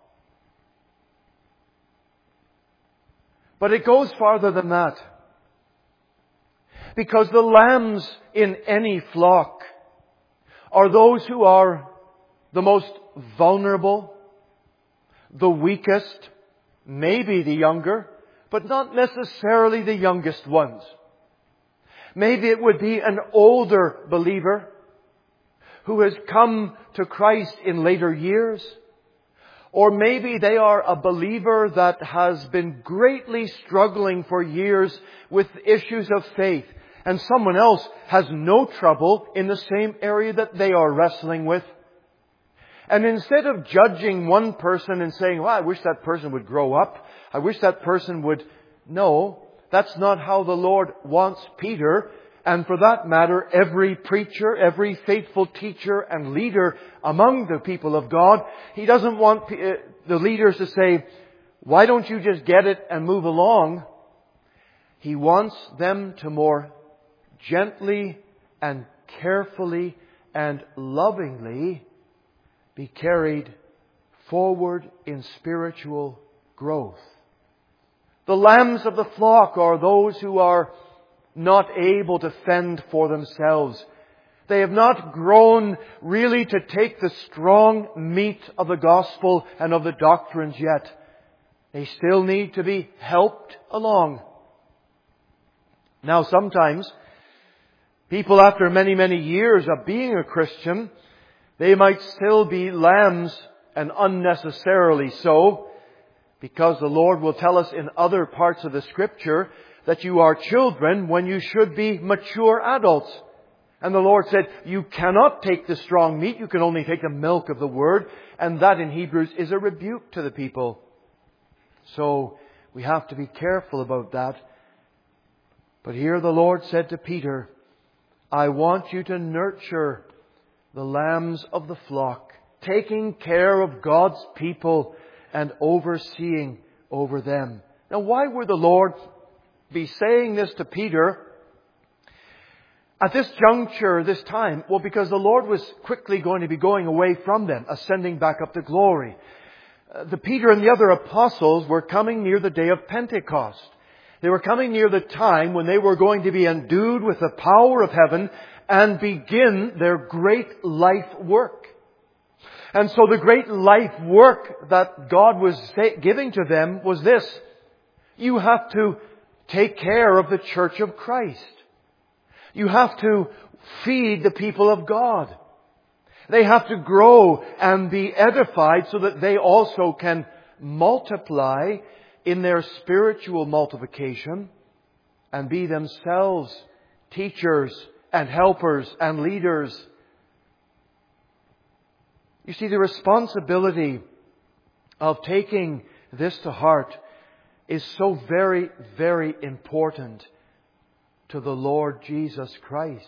But it goes farther than that. Because the lambs in any flock are those who are the most vulnerable, the weakest, maybe the younger, but not necessarily the youngest ones. Maybe it would be an older believer who has come to Christ in later years. Or maybe they are a believer that has been greatly struggling for years with issues of faith. And someone else has no trouble in the same area that they are wrestling with. And instead of judging one person and saying, well, I wish that person would grow up. I wish that person would... No, that's not how the Lord wants Peter. And for that matter, every preacher, every faithful teacher and leader among the people of God. He doesn't want the leaders to say, why don't you just get it and move along? He wants them to more gently and carefully and lovingly be carried forward in spiritual growth. The lambs of the flock are those who are not able to fend for themselves. They have not grown really to take the strong meat of the gospel and of the doctrines yet. They still need to be helped along. Now sometimes, people after many, many years of being a Christian, they might still be lambs, and unnecessarily so, because the Lord will tell us in other parts of the Scripture that you are children when you should be mature adults. And the Lord said, you cannot take the strong meat, you can only take the milk of the Word. And that in Hebrews is a rebuke to the people. So we have to be careful about that. But here the Lord said to Peter, I want you to nurture the lambs of the flock, taking care of God's people and overseeing over them. Now why would the Lord be saying this to Peter at this juncture, this time? Well, because the Lord was quickly going to be going away from them, ascending back up to glory. The Peter and the other apostles were coming near the day of Pentecost. They were coming near the time when they were going to be endued with the power of heaven and begin their great life work. And so the great life work that God was giving to them was this. You have to take care of the church of Christ. You have to feed the people of God. They have to grow and be edified so that they also can multiply in their spiritual multiplication and be themselves teachers and helpers and leaders. You see, the responsibility of taking this to heart is so very, very important to the Lord Jesus Christ.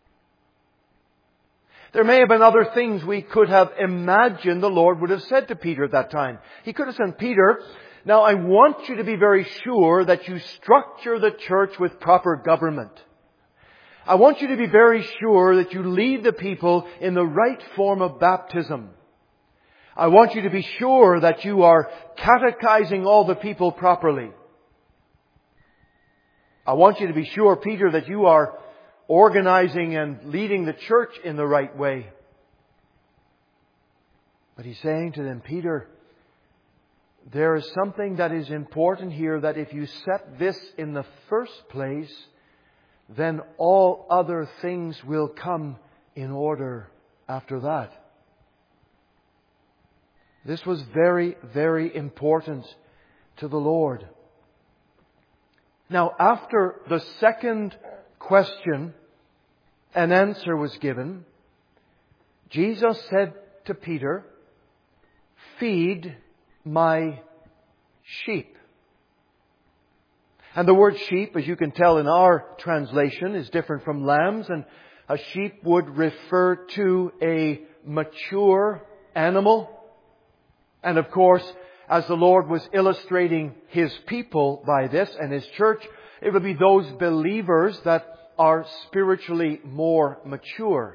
There may have been other things we could have imagined the Lord would have said to Peter at that time. He could have said, Peter, now I want you to be very sure that you structure the church with proper government. I want you to be very sure that you lead the people in the right form of baptism. I want you to be sure that you are catechizing all the people properly. I want you to be sure, Peter, that you are organizing and leading the church in the right way. But he's saying to them, Peter, there is something that is important here, that if you set this in the first place, then all other things will come in order after that. This was very, very important to the Lord. Now, after the second question, an answer was given. Jesus said to Peter, "Feed my sheep." And the word sheep, as you can tell in our translation, is different from lambs. And a sheep would refer to a mature animal. And of course, as the Lord was illustrating His people by this and His church, it would be those believers that are spiritually more mature.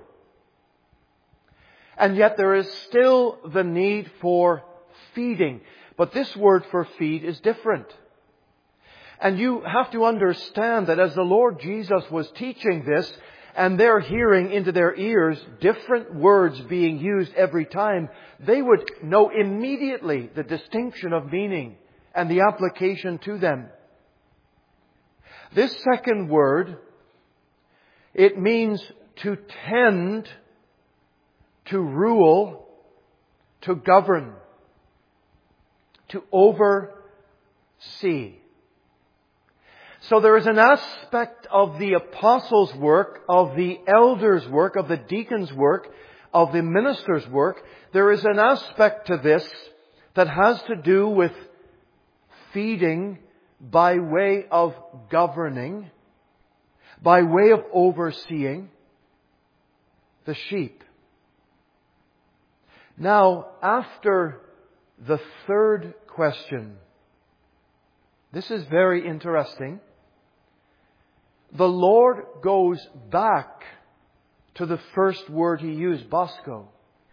And yet there is still the need for feeding. But this word for feed is different. And you have to understand that as the Lord Jesus was teaching this, and they're hearing into their ears different words being used every time, they would know immediately the distinction of meaning and the application to them. This second word, it means to tend, to rule, to govern, to oversee. So there is an aspect of the apostles' work, of the elders' work, of the deacons' work, of the ministers' work. There is an aspect to this that has to do with feeding by way of governing, by way of overseeing the sheep. Now, after the third question, this is very interesting. The Lord goes back to the first word He used, Bosco.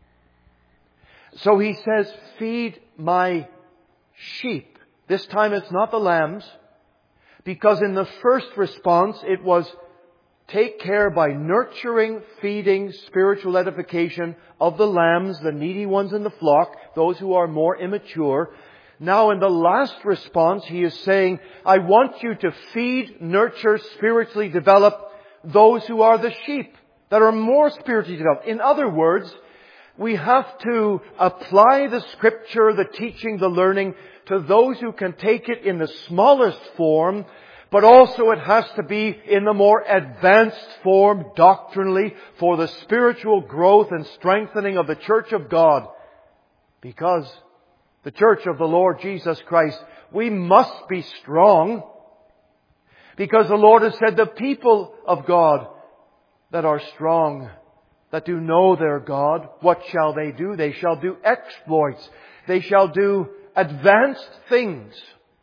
So He says, "Feed my sheep." This time it's not the lambs, because in the first response it was take care by nurturing, feeding, spiritual edification of the lambs, the needy ones in the flock, those who are more immature. Now in the last response, He is saying, I want you to feed, nurture, spiritually develop those who are the sheep, that are more spiritually developed. In other words, we have to apply the Scripture, the teaching, the learning to those who can take it in the smallest form, but also it has to be in the more advanced form doctrinally for the spiritual growth and strengthening of the Church of God. Because the Church of the Lord Jesus Christ, we must be strong, because the Lord has said the people of God that are strong, that do know their God, what shall they do? They shall do exploits. They shall do advanced things.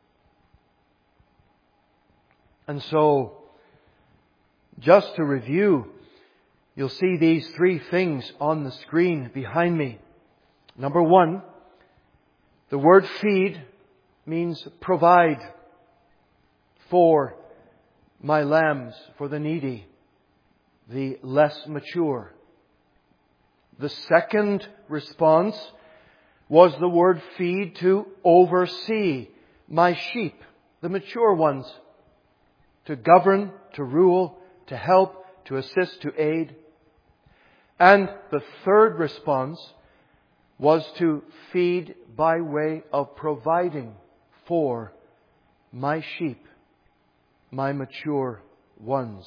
And so, just to review, you'll see these three things on the screen behind me. Number one, the word feed means provide for my lambs, for the needy, the less mature. The second response was the word feed, to oversee my sheep, the mature ones, to govern, to rule, to help, to assist, to aid. And the third response was to feed by way of providing for my sheep, my mature ones.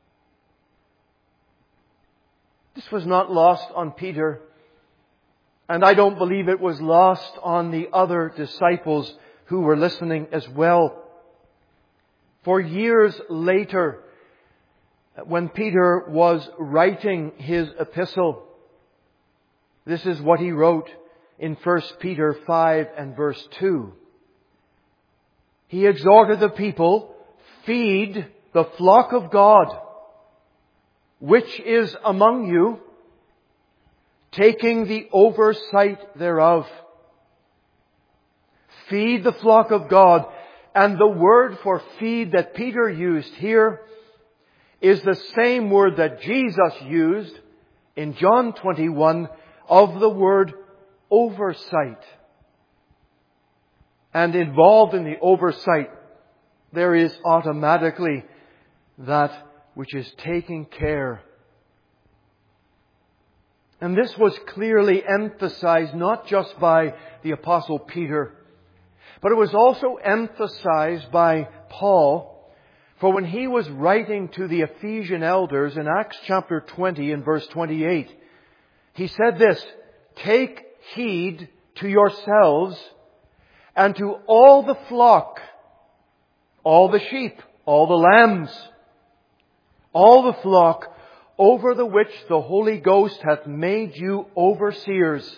This was not lost on Peter, and I don't believe it was lost on the other disciples who were listening as well. For years later, when Peter was writing his epistle, this is what he wrote in 1 Peter 5 and verse 2. He exhorted the people, feed the flock of God, which is among you, taking the oversight thereof. Feed the flock of God. And the word for feed that Peter used here is the same word that Jesus used in John 21 of the word oversight. And involved in the oversight, there is automatically that which is taking care. And this was clearly emphasized not just by the Apostle Peter, but it was also emphasized by Paul. For when he was writing to the Ephesian elders in Acts chapter 20 and verse 28, he said this, "Take heed to yourselves and to all the flock, all the sheep, all the lambs, all the flock over the which the Holy Ghost hath made you overseers,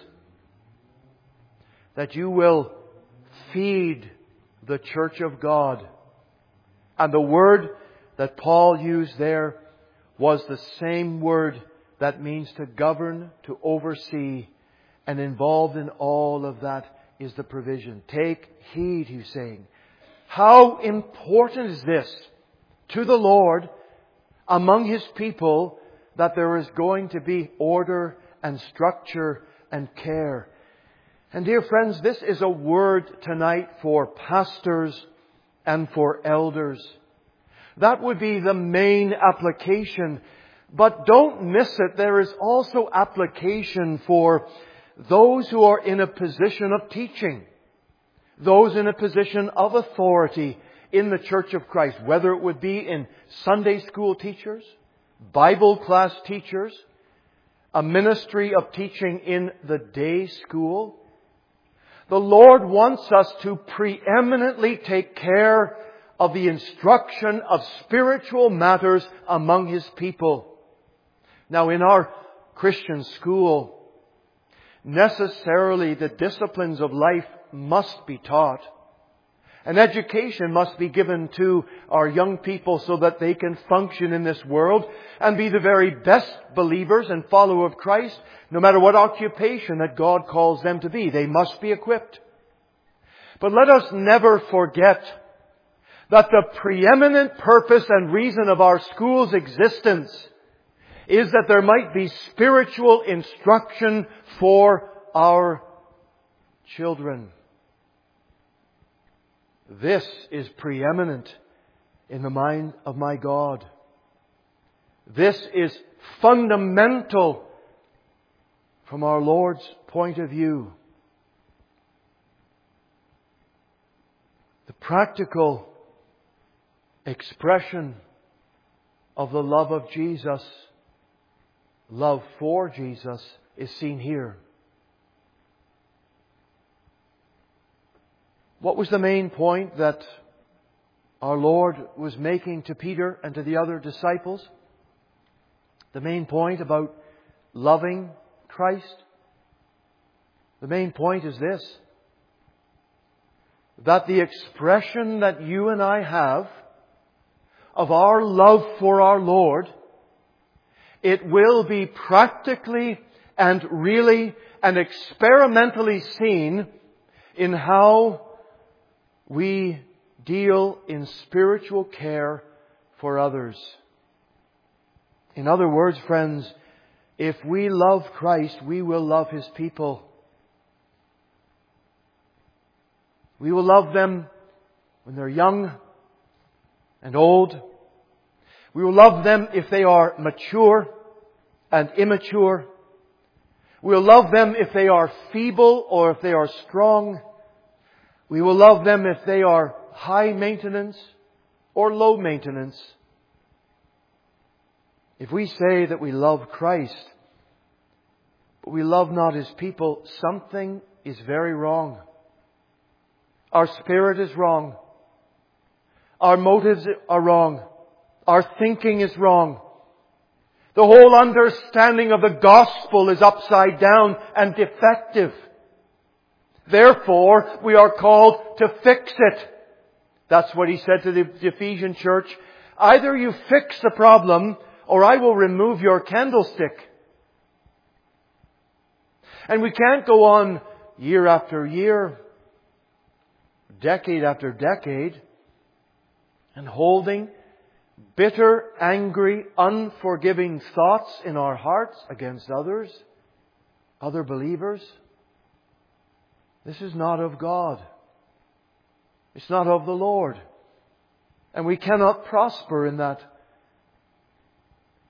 that you will feed the church of God." And the word that Paul used there was the same word that means to govern, to oversee, and involved in all of that is the provision. Take heed, he's saying. How important is this to the Lord among His people that there is going to be order and structure and care? And dear friends, this is a word tonight for pastors and for elders. That would be the main application. But don't miss it. There is also application for those who are in a position of teaching. Those in a position of authority in the Church of Christ. Whether it would be in Sunday school teachers, Bible class teachers, a ministry of teaching in the day school. The Lord wants us to preeminently take care of the instruction of spiritual matters among His people. Now, in our Christian school, necessarily the disciplines of life must be taught. An education must be given to our young people so that they can function in this world and be the very best believers and followers of Christ, no matter what occupation that God calls them to be. They must be equipped. But let us never forget that the preeminent purpose and reason of our school's existence is that there might be spiritual instruction for our children. This is preeminent in the mind of my God. This is fundamental from our Lord's point of view. The practical expression of the love of Jesus, love for Jesus, is seen here. What was the main point that our Lord was making to Peter and to the other disciples? The main point about loving Christ? The main point is this: that the expression that you and I have of our love for our Lord, it will be practically and really and experimentally seen in how we deal in spiritual care for others. In other words, friends, if we love Christ, we will love His people. We will love them when they're young and old. We will love them if they are mature and immature. We will love them if they are feeble or if they are strong. We will love them if they are high maintenance or low maintenance. If we say that we love Christ, but we love not His people, something is very wrong. Our spirit is wrong. Our motives are wrong. Our thinking is wrong. The whole understanding of the gospel is upside down and defective. Therefore, we are called to fix it. That's what He said to the Ephesian church. Either you fix the problem, or I will remove your candlestick. And we can't go on year after year, decade after decade, and holding bitter, angry, unforgiving thoughts in our hearts against others, other believers. This is not of God. It's not of the Lord. And we cannot prosper in that.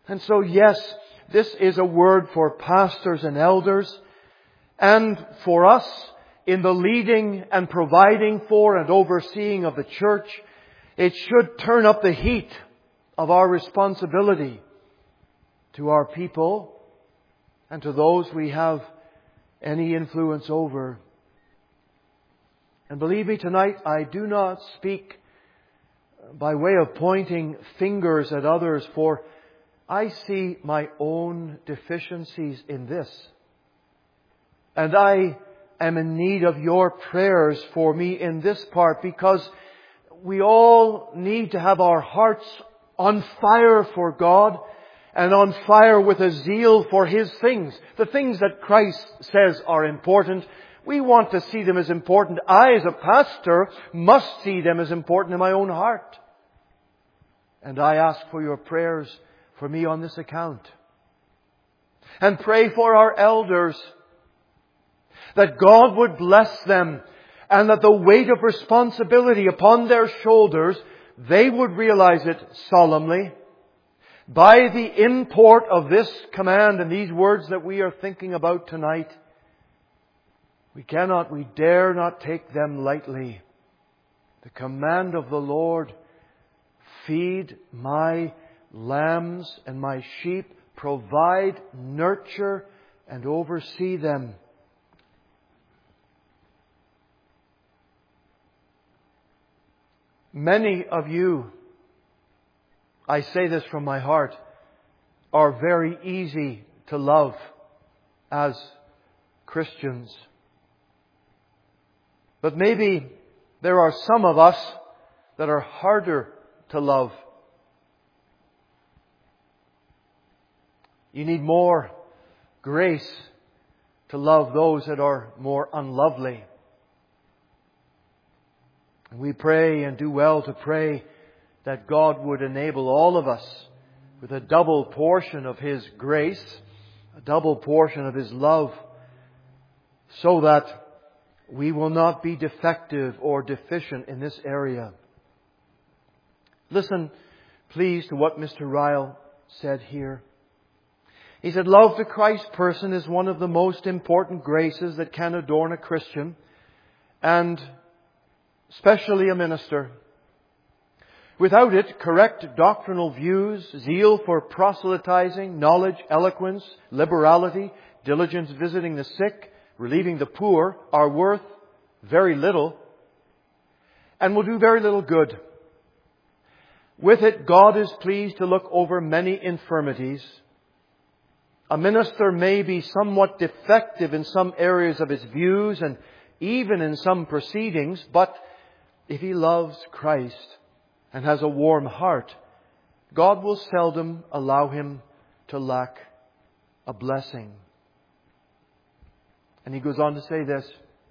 And so, yes, this is a word for pastors and elders, and for us in the leading and providing for and overseeing of the church. It should turn up the heat of our responsibility to our people and to those we have any influence over. And believe me, tonight I do not speak by way of pointing fingers at others, for I see my own deficiencies in this. And I am in need of your prayers for me in this part, because we all need to have our hearts on fire for God and on fire with a zeal for His things. The things that Christ says are important, we want to see them as important. I, as a pastor, must see them as important in my own heart. And I ask for your prayers for me on this account. And pray for our elders, that God would bless them, and that the weight of responsibility upon their shoulders, they would realize it solemnly by the import of this command and these words that we are thinking about tonight. We dare not take them lightly. The command of the Lord, feed my lambs and my sheep, provide, nurture, and oversee them. Many of you, I say this from my heart, are very easy to love as Christians. But maybe there are some of us that are harder to love. You need more grace to love those that are more unlovely. And we pray and do well to pray that God would enable all of us with a double portion of His grace, a double portion of His love, so that we will not be defective or deficient in this area. Listen, please, to what Mr. Ryle said here. He said, love to Christ's person is one of the most important graces that can adorn a Christian, and especially a minister. Without it, correct doctrinal views, zeal for proselytizing, knowledge, eloquence, liberality, diligence visiting the sick, relieving the poor are worth very little and will do very little good. With it, God is pleased to look over many infirmities. A minister may be somewhat defective in some areas of his views and even in some proceedings, but if he loves Christ and has a warm heart, God will seldom allow him to lack a blessing. And he goes on to say this: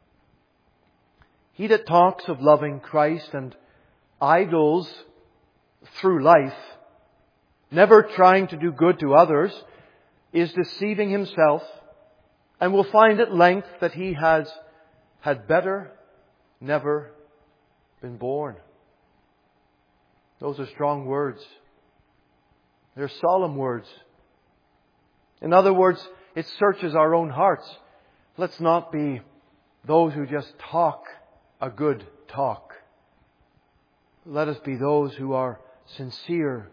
he that talks of loving Christ and idles through life, never trying to do good to others, is deceiving himself, and will find at length that he has had better never been born. Those are strong words. They're solemn words. In other words, it searches our own hearts. Let's not be those who just talk a good talk. Let us be those who are sincere.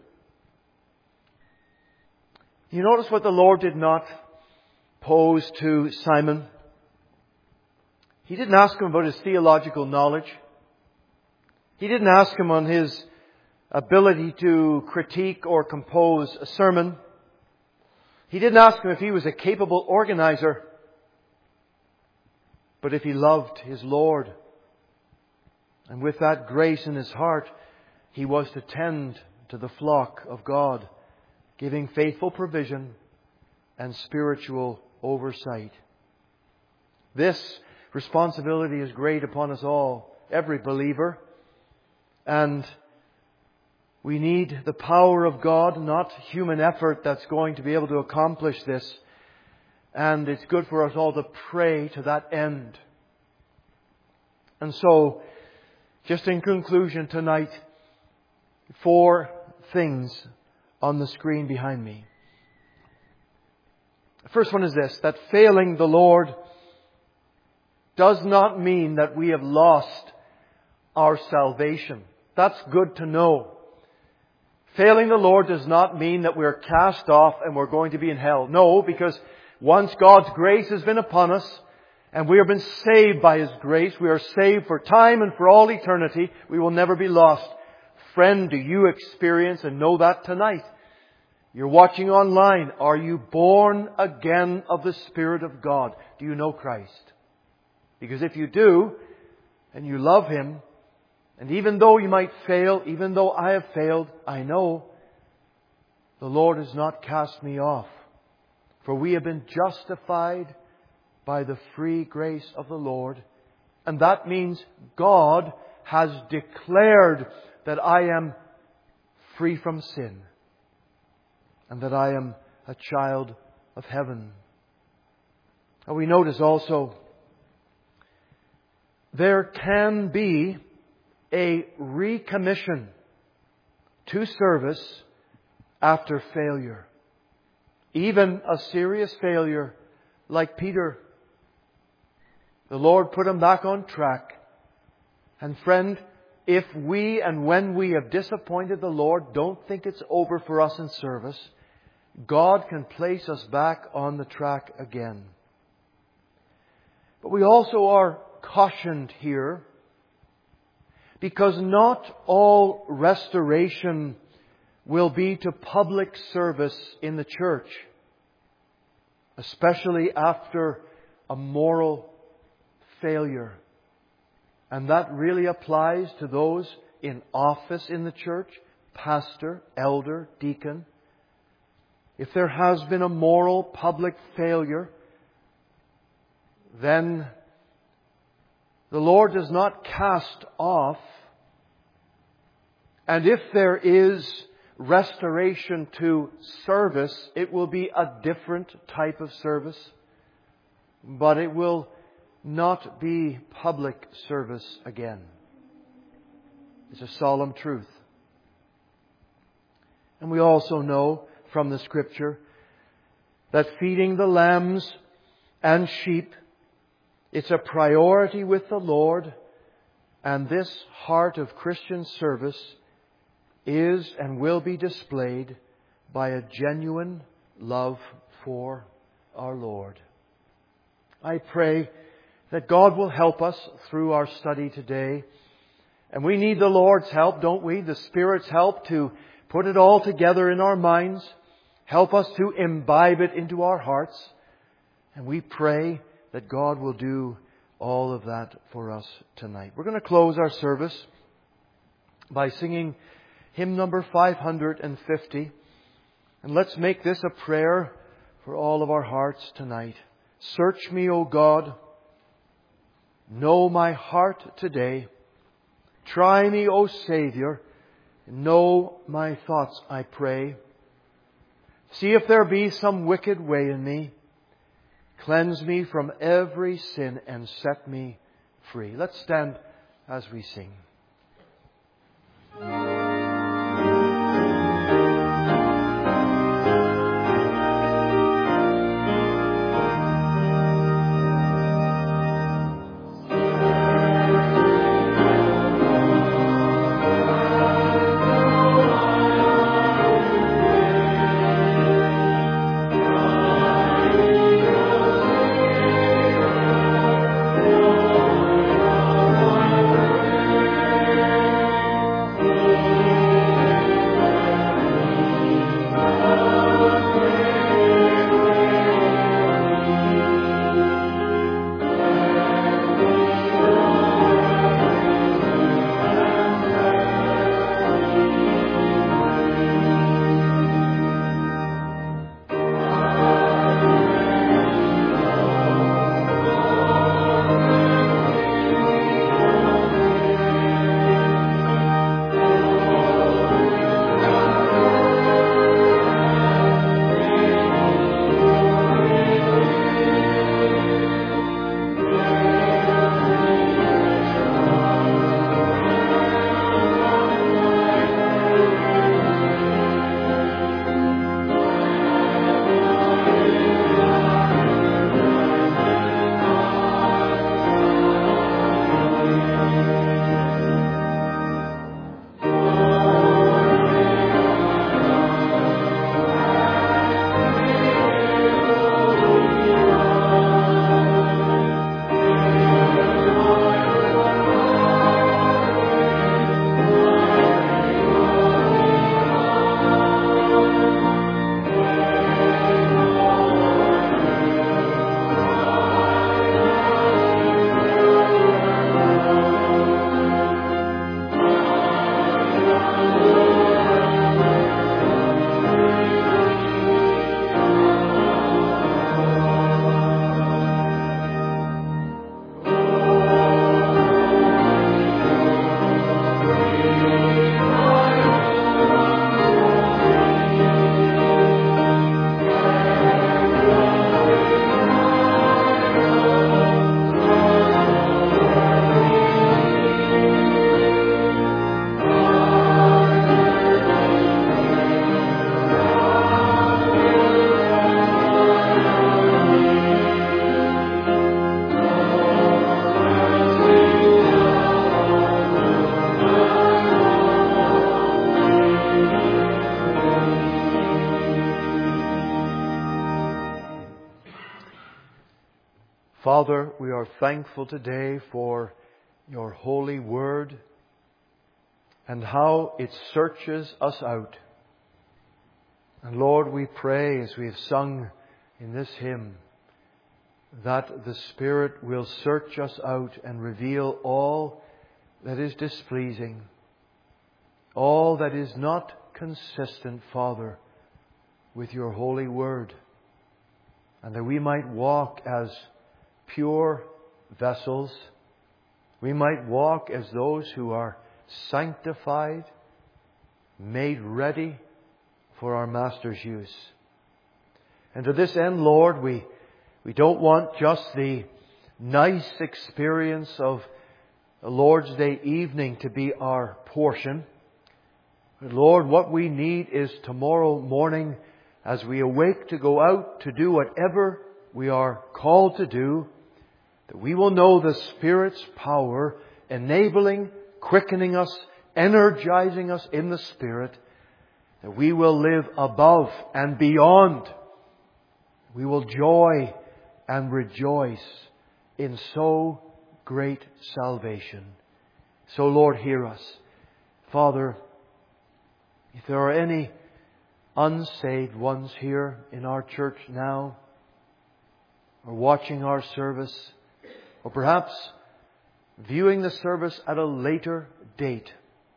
You notice what the Lord did not pose to Simon? He didn't ask him about his theological knowledge. He didn't ask him on his ability to critique or compose a sermon. He didn't ask him if he was a capable organizer, but if he loved his Lord. And with that grace in his heart, he was to tend to the flock of God, giving faithful provision and spiritual oversight. This responsibility is great upon us all, every believer. And we need the power of God, not human effort, that's going to be able to accomplish this. And it's good for us all to pray to that end. And so, just in conclusion tonight, 4 things on the screen behind me. first one is this, that failing the Lord does not mean that we have lost our salvation. That's good to know. Failing the Lord does not mean that we're cast off and we're going to be in hell. No, because once God's grace has been upon us and we have been saved by His grace, we are saved for time and for all eternity, we will never be lost. Friend, do you experience and know that tonight? You're watching online. Are you born again of the Spirit of God? Do you know Christ? Because if you do, and you love Him, and even though you might fail, even though I have failed, I know the Lord has not cast me off. For we have been justified by the free grace of the Lord. And that means God has declared that I am free from sin. And that I am a child of heaven. And we notice also, there can be a recommission to service after failure. Even a serious failure like Peter. The Lord put him back on track. And friend, if we and when we have disappointed the Lord, don't think it's over for us in service. God can place us back on the track again. But we also are cautioned here, because not all restoration will be to public service in the church, especially after a moral failure. And that really applies to those in office in the church, pastor, elder, deacon. If there has been a moral public failure, then the Lord does not cast off. And if there is restoration to service, it will be a different type of service. But it will not be public service again. It's a solemn truth. And we also know from the Scripture that feeding the lambs and sheep, it's a priority with the Lord, and this heart of Christian service is and will be displayed by a genuine love for our Lord. I pray that God will help us through our study today. And we need the Lord's help, don't we? The Spirit's help to put it all together in our minds. Help us to imbibe it into our hearts. And we pray that God will do all of that for us tonight. We're going to close our service by singing hymn number 550. And let's make this a prayer for all of our hearts tonight. Search me, O God. Know my heart today. Try me, O Savior. Know my thoughts, I pray. See if there be some wicked way in me. Cleanse me from every sin and set me free. Let's stand as we sing. Oh Father, we are thankful today for your holy word and how it searches us out. And Lord, we pray as we have sung in this hymn that the Spirit will search us out and reveal all that is displeasing, all that is not consistent, Father, with your holy word, and that we might walk as pure vessels. We might walk as those who are sanctified, made ready for our Master's use. And to this end, Lord, we don't want just the nice experience of the Lord's Day evening to be our portion. But Lord, what we need is tomorrow morning, as we awake to go out to do whatever we are called to do, that we will know the Spirit's power enabling, quickening us, energizing us in the Spirit, that we will live above and beyond. We will joy and rejoice in so great salvation. So Lord, hear us. Father, if there are any unsaved ones here in our church now, or watching our service, or perhaps viewing the service at a later date,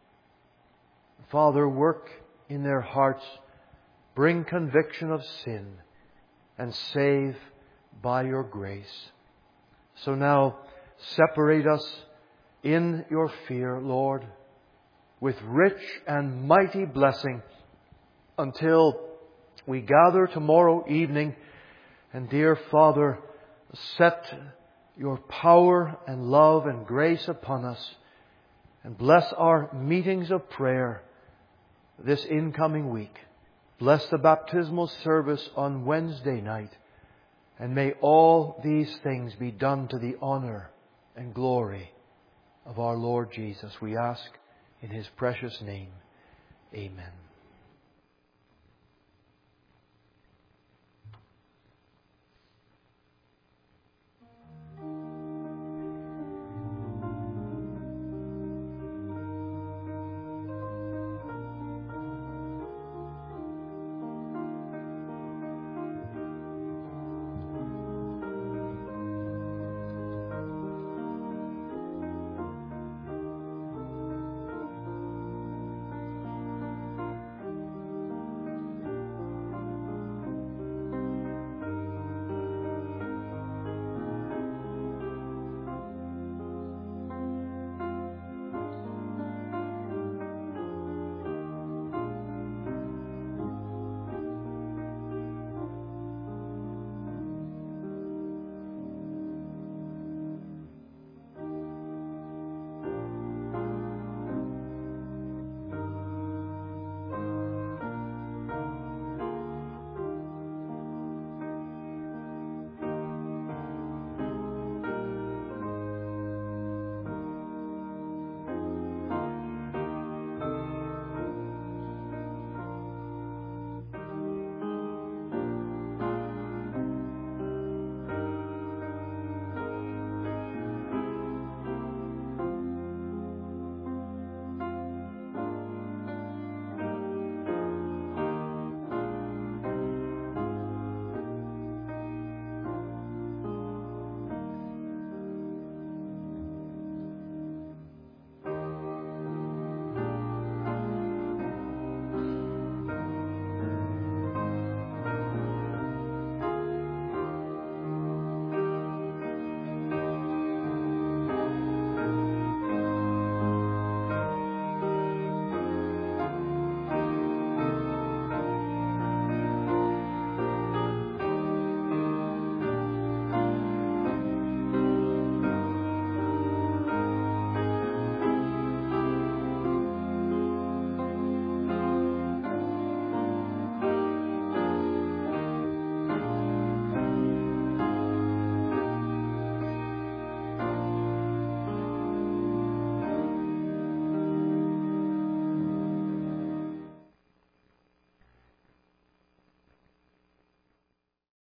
Father, work in their hearts, bring conviction of sin, and save by your grace. So now, separate us in your fear, Lord, with rich and mighty blessing until we gather tomorrow evening. And dear Father, set your power and love and grace upon us, and bless our meetings of prayer this incoming week. Bless the baptismal service on Wednesday night. And may all these things be done to the honor and glory of our Lord Jesus. We ask in His precious name. Amen.